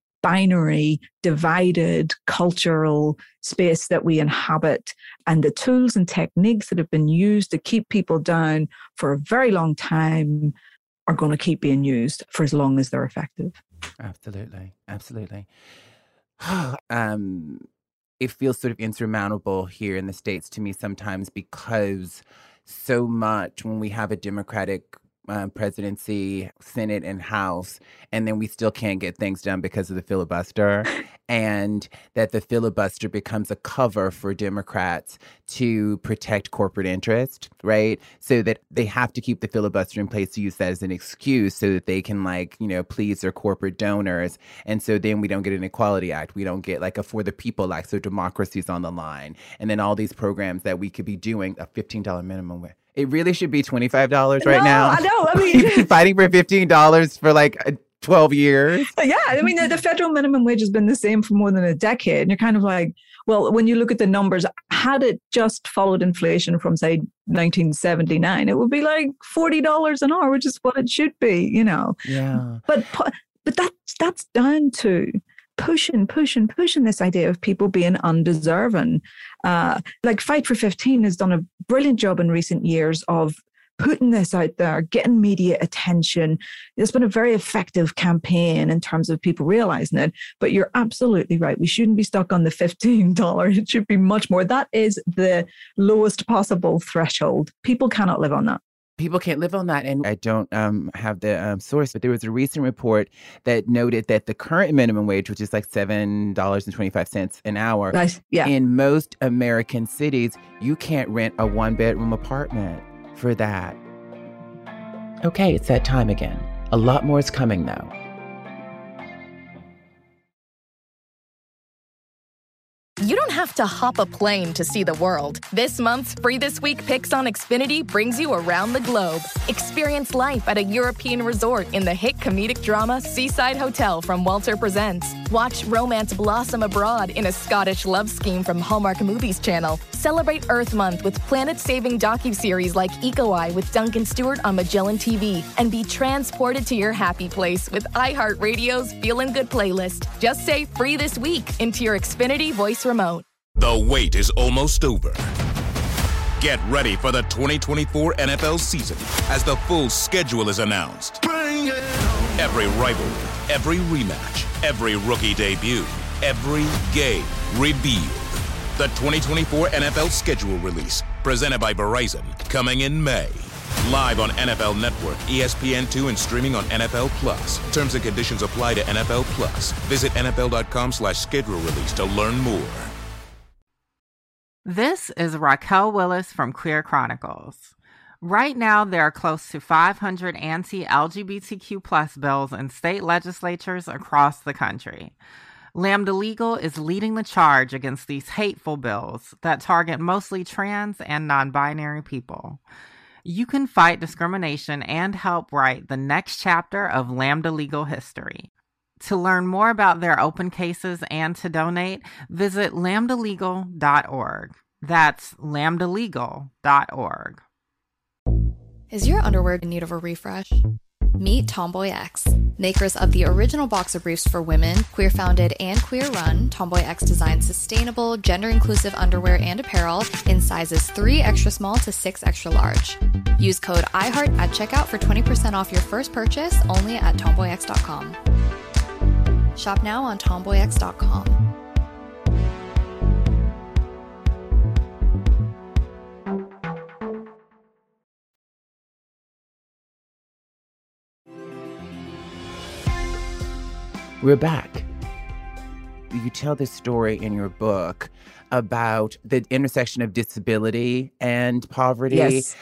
binary, divided cultural space that we inhabit, and the tools and techniques that have been used to keep people down for a very long time are going to keep being used for as long as they're effective. Absolutely. Absolutely. It feels sort of insurmountable here in the States to me sometimes because so much when we have a Democratic presidency, Senate, and House, and then we still can't get things done because of the filibuster, and that the filibuster becomes a cover for Democrats to protect corporate interest, right? So that they have to keep the filibuster in place to use that as an excuse so that they can please their corporate donors. And so then we don't get an Equality Act. We don't get a For the People Act, so democracy's on the line. And then all these programs that we could be doing, a $15 minimum wage. It really should be $25 right now. I know. I mean, we've been fighting for $15 for 12 years. Yeah. I mean, the federal minimum wage has been the same for more than a decade. And you're kind of like, well, when you look at the numbers, had it just followed inflation from, say, 1979, it would be like $40 an hour, which is what it should be, Yeah. But that's down to pushing this idea of people being undeserving. Fight for 15 has done a brilliant job in recent years of putting this out there, getting media attention. It's been a very effective campaign in terms of people realizing it. But you're absolutely right. We shouldn't be stuck on the $15. It should be much more. That is the lowest possible threshold. People cannot live on that. People can't live on that. And I don't have the source, but there was a recent report that noted that the current minimum wage, which is $7.25 an hour, in most American cities, you can't rent a one-bedroom apartment for that. Okay, it's that time again. A lot more is coming, though. You don't have have to hop a plane to see the world. This month's Free This Week Picks on Xfinity brings you around the globe. Experience life at a European resort in the hit comedic drama Seaside Hotel from Walter Presents. Watch romance blossom abroad in a Scottish love scheme from Hallmark Movies Channel. Celebrate Earth Month with planet-saving docuseries like Eco Eye with Duncan Stewart on Magellan TV. And be transported to your happy place with iHeartRadio's Feelin' Good playlist. Just say Free This Week into your Xfinity voice remote. The wait is almost over. Get ready for the 2024 NFL season as the full schedule is announced. Bring it on. Every rivalry, every rematch, every rookie debut, every game revealed. The 2024 NFL schedule release, presented by Verizon, coming in May. Live on NFL Network, ESPN2, and streaming on NFL Plus. Terms and conditions apply to NFL Plus. Visit NFL.com/schedule release to learn more. This is Raquel Willis from Queer Chronicles. Right now, there are close to 500 anti-LGBTQ+ bills in state legislatures across the country. Lambda Legal is leading the charge against these hateful bills that target mostly trans and non-binary people. You can fight discrimination and help write the next chapter of Lambda Legal history. To learn more about their open cases and to donate, visit lambdalegal.org. That's lambdalegal.org. Is your underwear in need of a refresh? Meet Tomboy X, makers of the original boxer briefs for women, queer-founded and queer-run. Tomboy X designs sustainable, gender-inclusive underwear and apparel in sizes 3 extra small to 6 extra large. Use code IHEART at checkout for 20% off your first purchase only at tomboyx.com. Shop now on tomboyx.com. We're back. You tell this story in your book about the intersection of disability and poverty, yes.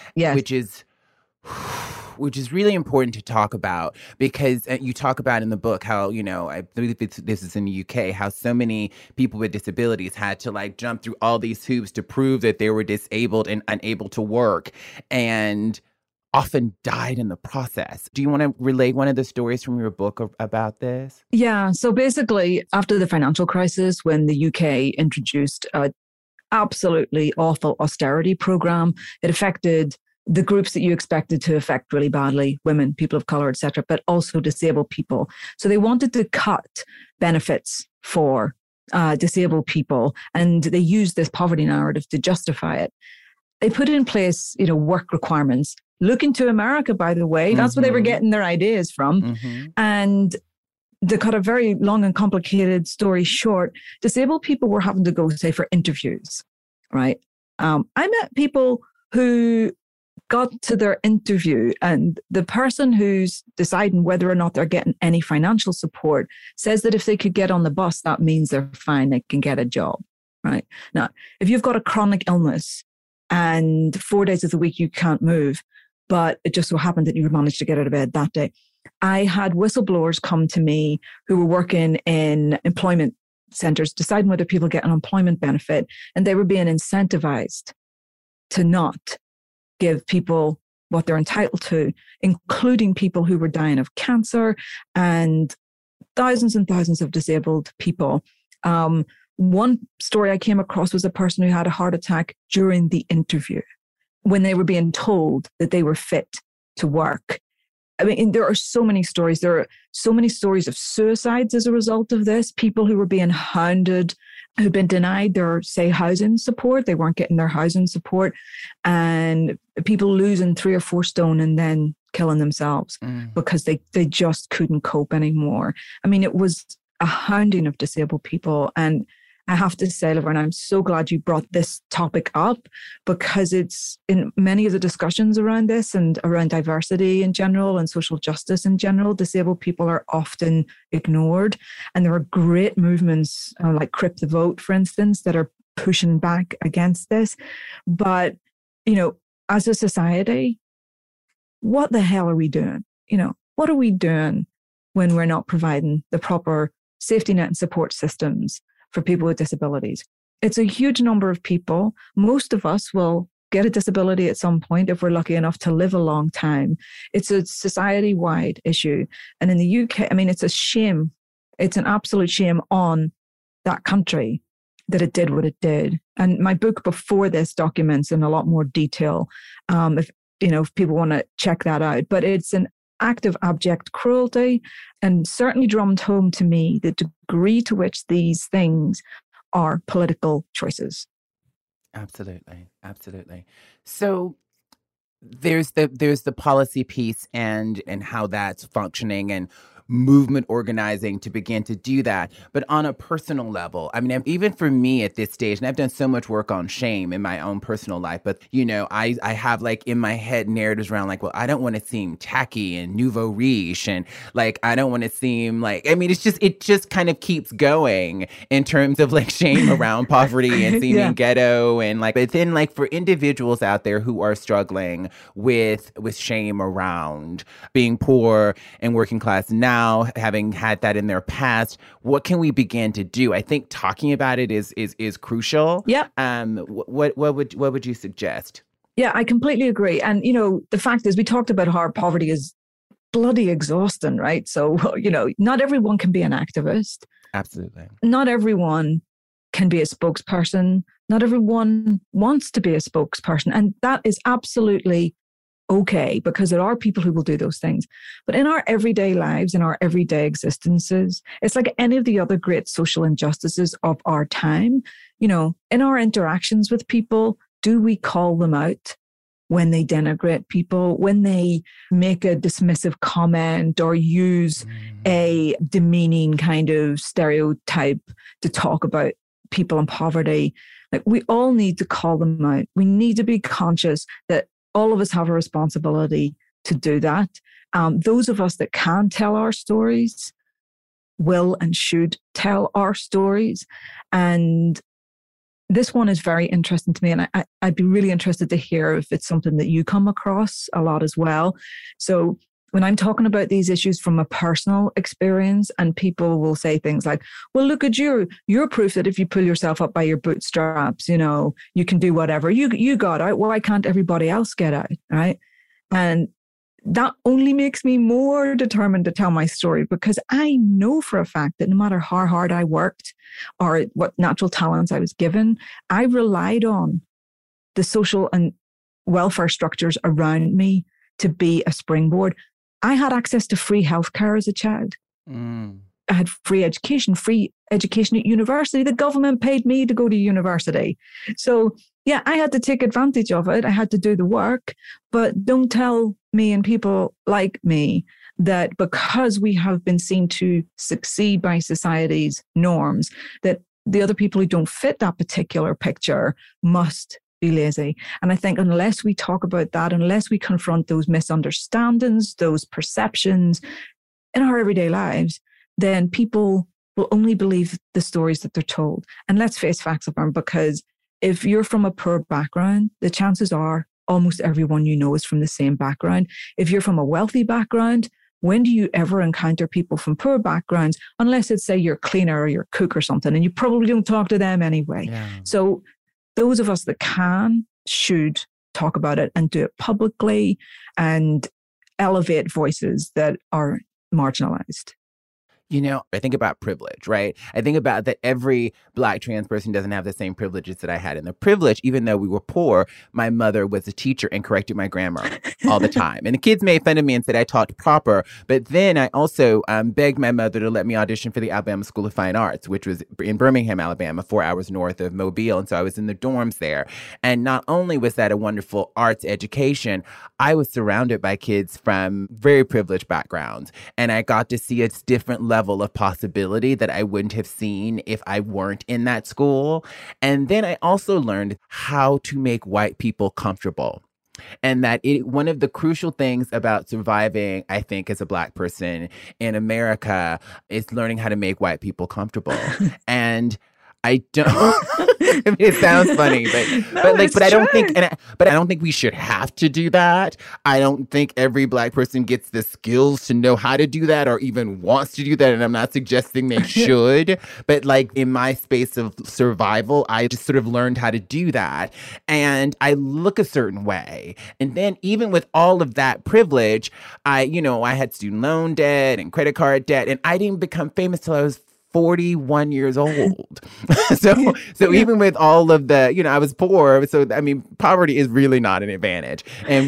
which is really important to talk about, because you talk about in the book how, I believe this is in the UK, how so many people with disabilities had to jump through all these hoops to prove that they were disabled and unable to work, and often died in the process. Do you want to relay one of the stories from your book about this? Yeah. So basically, after the financial crisis, when the UK introduced an absolutely awful austerity program, it affected the groups that you expected to affect really badly: women, people of color, etc., but also disabled people. So they wanted to cut benefits for disabled people, and they used this poverty narrative to justify it. They put in place, work requirements. Looking to America, by the way, that's where they were getting their ideas from. Mm-hmm. And to cut a very long and complicated story short, disabled people were having to go, say, for interviews, right? I met people who got to their interview, and the person who's deciding whether or not they're getting any financial support says that if they could get on the bus, that means they're fine, they can get a job, right? Now, if you've got a chronic illness and 4 days of the week you can't move, but it just so happened that you managed to get out of bed that day. I had whistleblowers come to me who were working in employment centers, deciding whether people get an employment benefit, and they were being incentivized to not give people what they're entitled to, including people who were dying of cancer and thousands of disabled people. One story I came across was a person who had a heart attack during the interview, when they were being told that they were fit to work. I mean, there are so many stories. There are so many stories of suicides as a result of this. People who were being hounded, who'd been denied their, say, housing support. They weren't getting their housing support. And people losing 3 or 4 stone and then killing themselves because they just couldn't cope anymore. I mean, it was a hounding of disabled people. And I have to say, Laverne, I'm so glad you brought this topic up, because it's in many of the discussions around this and around diversity in general and social justice in general, disabled people are often ignored. And there are great movements like Crip the Vote, for instance, that are pushing back against this. But, as a society, what the hell are we doing? What are we doing when we're not providing the proper safety net and support systems for people with disabilities? It's a huge number of people. Most of us will get a disability at some point if we're lucky enough to live a long time. It's a society-wide issue. And in the UK, I mean, it's a shame. It's an absolute shame on that country that it did what it did. And my book before this documents in a lot more detail, if people want to check that out. But it's an act of abject cruelty, and certainly drummed home to me the degree to which these things are political choices. Absolutely. So there's the policy piece and how that's functioning, and movement organizing to begin to do that. But on a personal level, I mean, even for me at this stage, and I've done so much work on shame in my own personal life, but, I have like in my head narratives around like, well, I don't want to seem tacky and nouveau riche, and like, I don't want to seem like, I mean, it just kind of keeps going in terms of like shame around poverty and seeming ghetto. And like, but then like for individuals out there who are struggling with shame around being poor and working class now, having had that in their past, what can we begin to do? I think talking about it is crucial. Yeah. What would you suggest? Yeah, I completely agree. And the fact is, we talked about how poverty is bloody exhausting, right? So not everyone can be an activist. Absolutely. Not everyone can be a spokesperson. Not everyone wants to be a spokesperson, and that is absolutely okay, because there are people who will do those things. But in our everyday lives, in our everyday existences, it's like any of the other great social injustices of our time. In our interactions with people, do we call them out when they denigrate people, when they make a dismissive comment or use a demeaning kind of stereotype to talk about people in poverty? Like, we all need to call them out. We need to be conscious that all of us have a responsibility to do that. Those of us that can tell our stories will and should tell our stories. And this one is very interesting to me. And I'd be really interested to hear if it's something that you come across a lot as well. So when I'm talking about these issues from a personal experience, and people will say things like, well, look at you. You're proof that if you pull yourself up by your bootstraps, you can do whatever. You got out. Why can't everybody else get out? Right. And that only makes me more determined to tell my story, because I know for a fact that no matter how hard I worked or what natural talents I was given, I relied on the social and welfare structures around me to be a springboard. I had access to free healthcare as a child. I had free education at university. The government paid me to go to university. So yeah, I had to take advantage of it. I had to do the work, but don't tell me and people like me that because we have been seen to succeed by society's norms, that the other people who don't fit that particular picture must be lazy. And I think unless we talk about that, unless we confront those misunderstandings, those perceptions in our everyday lives, then people will only believe the stories that they're told. And let's face facts of them, because if you're from a poor background, the chances are almost everyone you know is from the same background. If you're from a wealthy background, when do you ever encounter people from poor backgrounds? Unless it's, say, your cleaner or your cook or something, and you probably don't talk to them anyway. Yeah. So those of us that should talk about it and do it publicly and elevate voices that are marginalized. I think about privilege, right? I think about that every Black trans person doesn't have the same privileges that I had. And the privilege, even though we were poor, my mother was a teacher and corrected my grammar all the time. And the kids made fun of me and said I talked proper. But then I also begged my mother to let me audition for the Alabama School of Fine Arts, which was in Birmingham, Alabama, 4 hours north of Mobile. And so I was in the dorms there. And not only was that a wonderful arts education, I was surrounded by kids from very privileged backgrounds. And I got to see a different level of possibility that I wouldn't have seen if I weren't in that school. And then I also learned how to make white people comfortable. And that one of the crucial things about surviving, I think, as a Black person in America is learning how to make white people comfortable. And I don't. I mean, it sounds funny, but I don't think, but I don't think we should have to do that. I don't think every Black person gets the skills to know how to do that or even wants to do that. And I'm not suggesting they should, but like in my space of survival, I just sort of learned how to do that. And I look a certain way. And then even with all of that privilege, I had student loan debt and credit card debt, and I didn't become famous till I was 41 years old. so even with all of the, I was poor. So, I mean, poverty is really not an advantage. And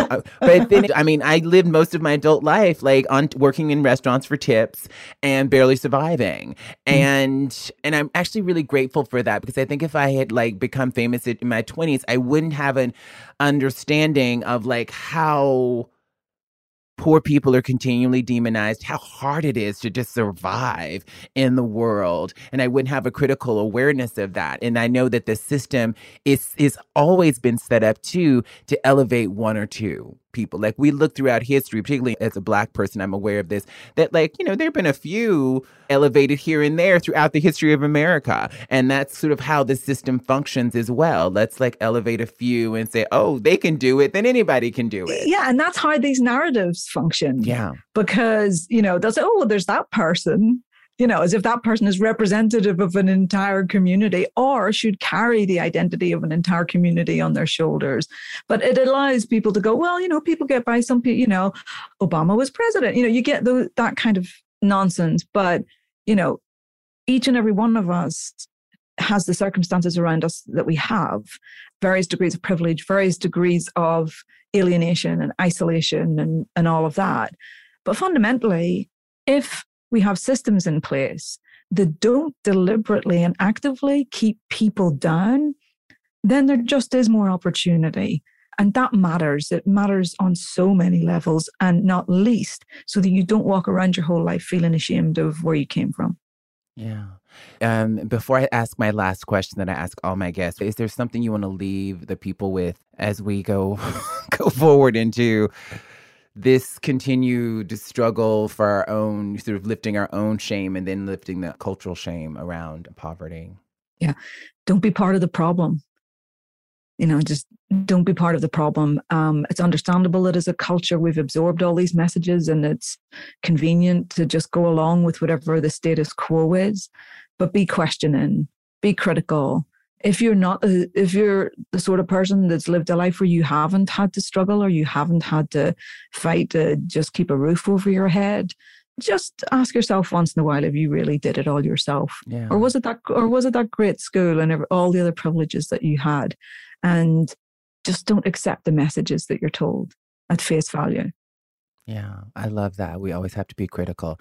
but then, I mean, I lived most of my adult life, like working in restaurants for tips and barely surviving. And I'm actually really grateful for that, because I think if I had like become famous in my 20s, I wouldn't have an understanding of like how poor people are continually demonized, how hard it is to just survive in the world. And I wouldn't have a critical awareness of that. And I know that the system is always been set up to elevate one or two people. Like we look throughout history, particularly as a Black person, I'm aware of this, that like, there have been a few elevated here and there throughout the history of America. And that's sort of how the system functions as well. Let's like elevate a few and say, oh, they can do it, then anybody can do it. Yeah. And that's how these narratives function. Yeah. Because, they'll say, oh, there's that person, as if that person is representative of an entire community or should carry the identity of an entire community on their shoulders. But it allows people to go, well, people get by. Some people, Obama was president. You get that kind of nonsense. But, each and every one of us has the circumstances around us that we have, various degrees of privilege, various degrees of alienation and isolation and all of that. But fundamentally, if we have systems in place that don't deliberately and actively keep people down, then there just is more opportunity. And that matters. It matters on so many levels, and not least so that you don't walk around your whole life feeling ashamed of where you came from. Yeah. Before I ask my last question that I ask all my guests, is there something you want to leave the people with as we go forward into this continued struggle for our own, sort of lifting our own shame and then lifting the cultural shame around poverty? Yeah. Don't be part of the problem. Just don't be part of the problem. It's understandable that as a culture, we've absorbed all these messages and it's convenient to just go along with whatever the status quo is, but be questioning, be critical. If you're the sort of person that's lived a life where you haven't had to struggle or you haven't had to fight to just keep a roof over your head, just ask yourself once in a while if you really did it all yourself. Yeah. Or was it that great school and all the other privileges that you had? And just don't accept the messages that you're told at face value. Yeah, I love that. We always have to be critical.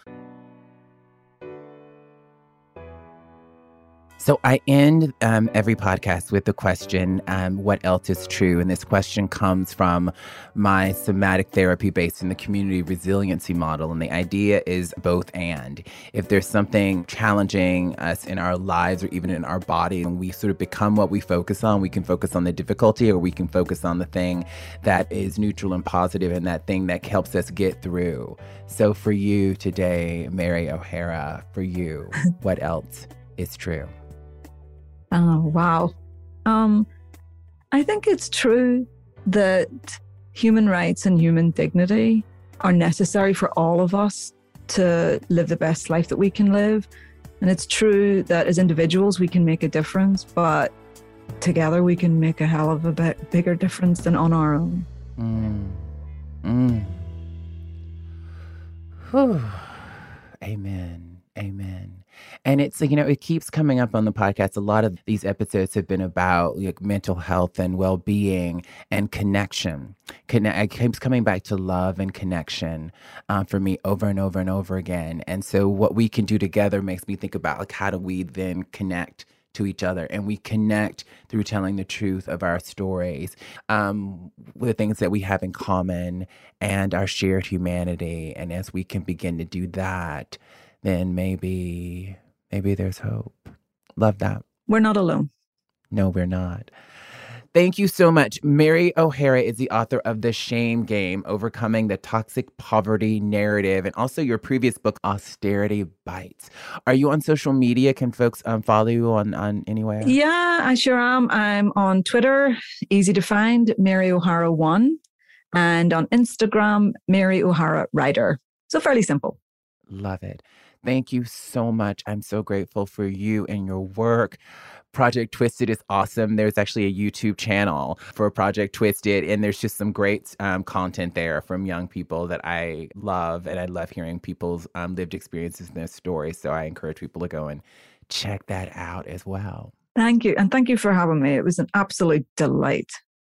So I end every podcast with the question, what else is true? And this question comes from my somatic therapy based in the community resiliency model. And the idea is both and. If there's something challenging us in our lives or even in our body, and we sort of become what we focus on, we can focus on the difficulty or we can focus on the thing that is neutral and positive and that thing that helps us get through. So for you today, Mary O'Hara, for you, what else is true? Oh, wow. I think it's true that human rights and human dignity are necessary for all of us to live the best life that we can live. And it's true that as individuals, we can make a difference, but together we can make a hell of a bigger difference than on our own. Whew. Amen. Amen. And it's, it keeps coming up on the podcast. A lot of these episodes have been about like mental health and well-being and connection. It keeps coming back to love and connection for me over and over and over again. And so what we can do together makes me think about like, how do we then connect to each other? And we connect through telling the truth of our stories, with the things that we have in common and our shared humanity. And as we can begin to do that, then maybe there's hope. Love that. We're not alone. No, we're not. Thank you so much. Mary O'Hara is the author of The Shame Game, Overcoming the Toxic Poverty Narrative, and also your previous book, Austerity Bites. Are you on social media? Can folks follow you on anywhere? Yeah, I sure am. I'm on Twitter, easy to find, Mary O'Hara 1, and on Instagram, Mary O'Hara Writer. So fairly simple. Love it. Thank you so much. I'm so grateful for you and your work. Project Twisted is awesome. There's actually a YouTube channel for Project Twisted, and there's just some great content there from young people that I love, and I love hearing people's lived experiences and their stories. So I encourage people to go and check that out as well. Thank you. And thank you for having me. It was an absolute delight.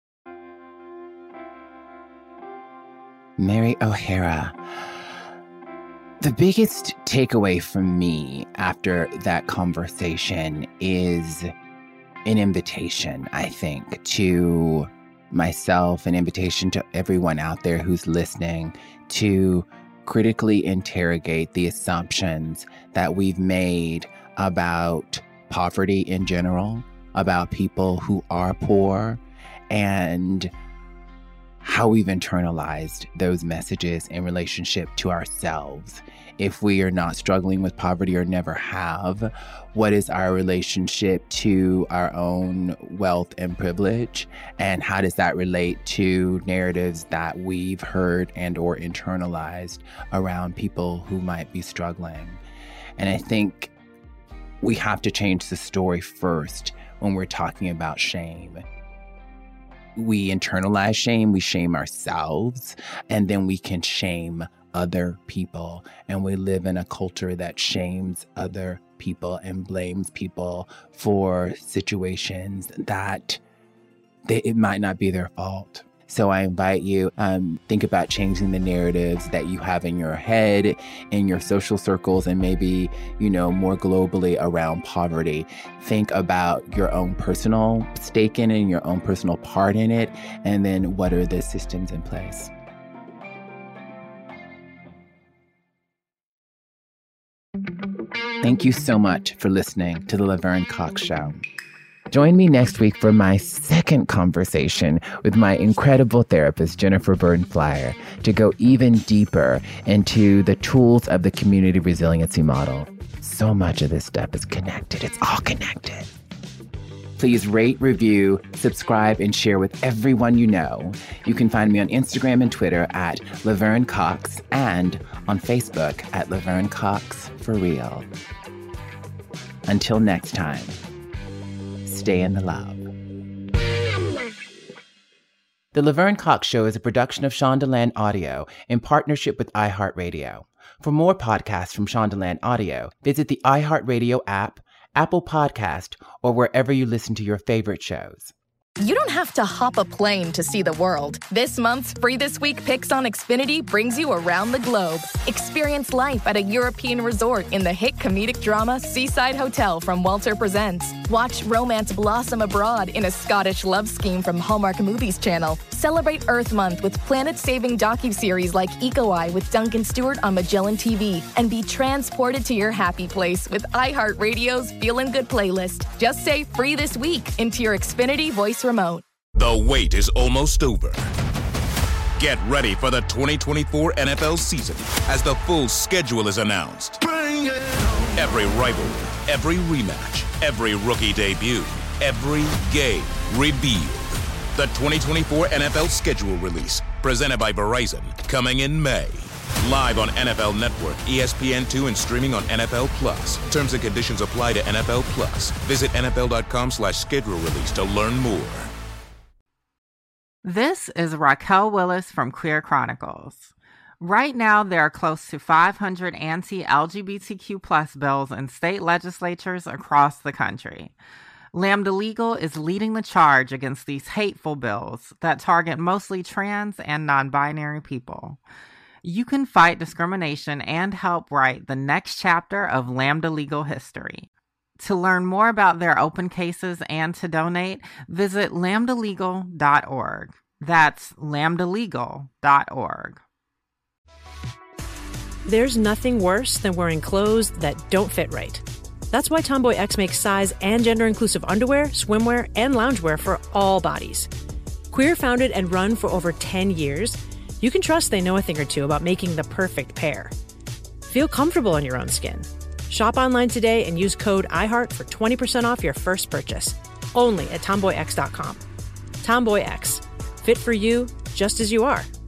Mary O'Hara. The biggest takeaway from me after that conversation is an invitation, I think, to myself, an invitation to everyone out there who's listening to critically interrogate the assumptions that we've made about poverty in general, about people who are poor, and how we've internalized those messages in relationship to ourselves. If we are not struggling with poverty or never have, what is our relationship to our own wealth and privilege? And how does that relate to narratives that we've heard and or internalized around people who might be struggling? And I think we have to change the story first when we're talking about shame. We internalize shame, we shame ourselves, and then we can shame other people. And we live in a culture that shames other people and blames people for situations that it might not be their fault. So I invite you, think about changing the narratives that you have in your head, in your social circles, and maybe, more globally around poverty. Think about your own personal stake in it and your own personal part in it, and then what are the systems in place? Thank you so much for listening to The Laverne Cox Show. Join me next week for my second conversation with my incredible therapist, Jennifer Byrne-Flyer, to go even deeper into the tools of the community resiliency model. So much of this stuff is connected. It's all connected. Please rate, review, subscribe, and share with everyone you know. You can find me on Instagram and Twitter at Laverne Cox and on Facebook at Laverne Cox for real. Until next time. Stay in the love. The Laverne Cox Show is a production of Shondaland Audio in partnership with iHeartRadio. For more podcasts from Shondaland Audio, visit the iHeartRadio app, Apple Podcast, or wherever you listen to your favorite shows. You don't have to hop a plane to see the world. This month's Free This Week Picks on Xfinity brings you around the globe. Experience life at a European resort in the hit comedic drama Seaside Hotel from Walter Presents. Watch romance blossom abroad in a Scottish love scheme from Hallmark Movies Channel. Celebrate Earth Month with planet-saving docuseries like Eco-Eye with Duncan Stewart on Magellan TV. And be transported to your happy place with iHeartRadio's Feelin' Good playlist. Just say Free This Week into your Xfinity voice remote. The wait is almost over. Get ready for the 2024 NFL season as the full schedule is announced. Bring it on. Every rivalry, every rematch, every rookie debut, every game revealed. The 2024 NFL schedule release, presented by Verizon, coming in May. Live on NFL Network, ESPN2, and streaming on NFL Plus. Terms and conditions apply to NFL Plus. Visit NFL.com/schedule release to learn more. This is Raquel Willis from Queer Chronicles. Right now, there are close to 500 anti-LGBTQ+ bills in state legislatures across the country. Lambda Legal is leading the charge against these hateful bills that target mostly trans and non-binary people. You can fight discrimination and help write the next chapter of Lambda Legal history. To learn more about their open cases and to donate, visit lambdalegal.org. That's lambdalegal.org. There's nothing worse than wearing clothes that don't fit right. That's why Tomboy X makes size and gender-inclusive underwear, swimwear, and loungewear for all bodies. Queer founded and run for over 10 years, you can trust they know a thing or two about making the perfect pair. Feel comfortable in your own skin. Shop online today and use code IHEART for 20% off your first purchase. Only at TomboyX.com. Tomboy X. Fit for you, just as you are.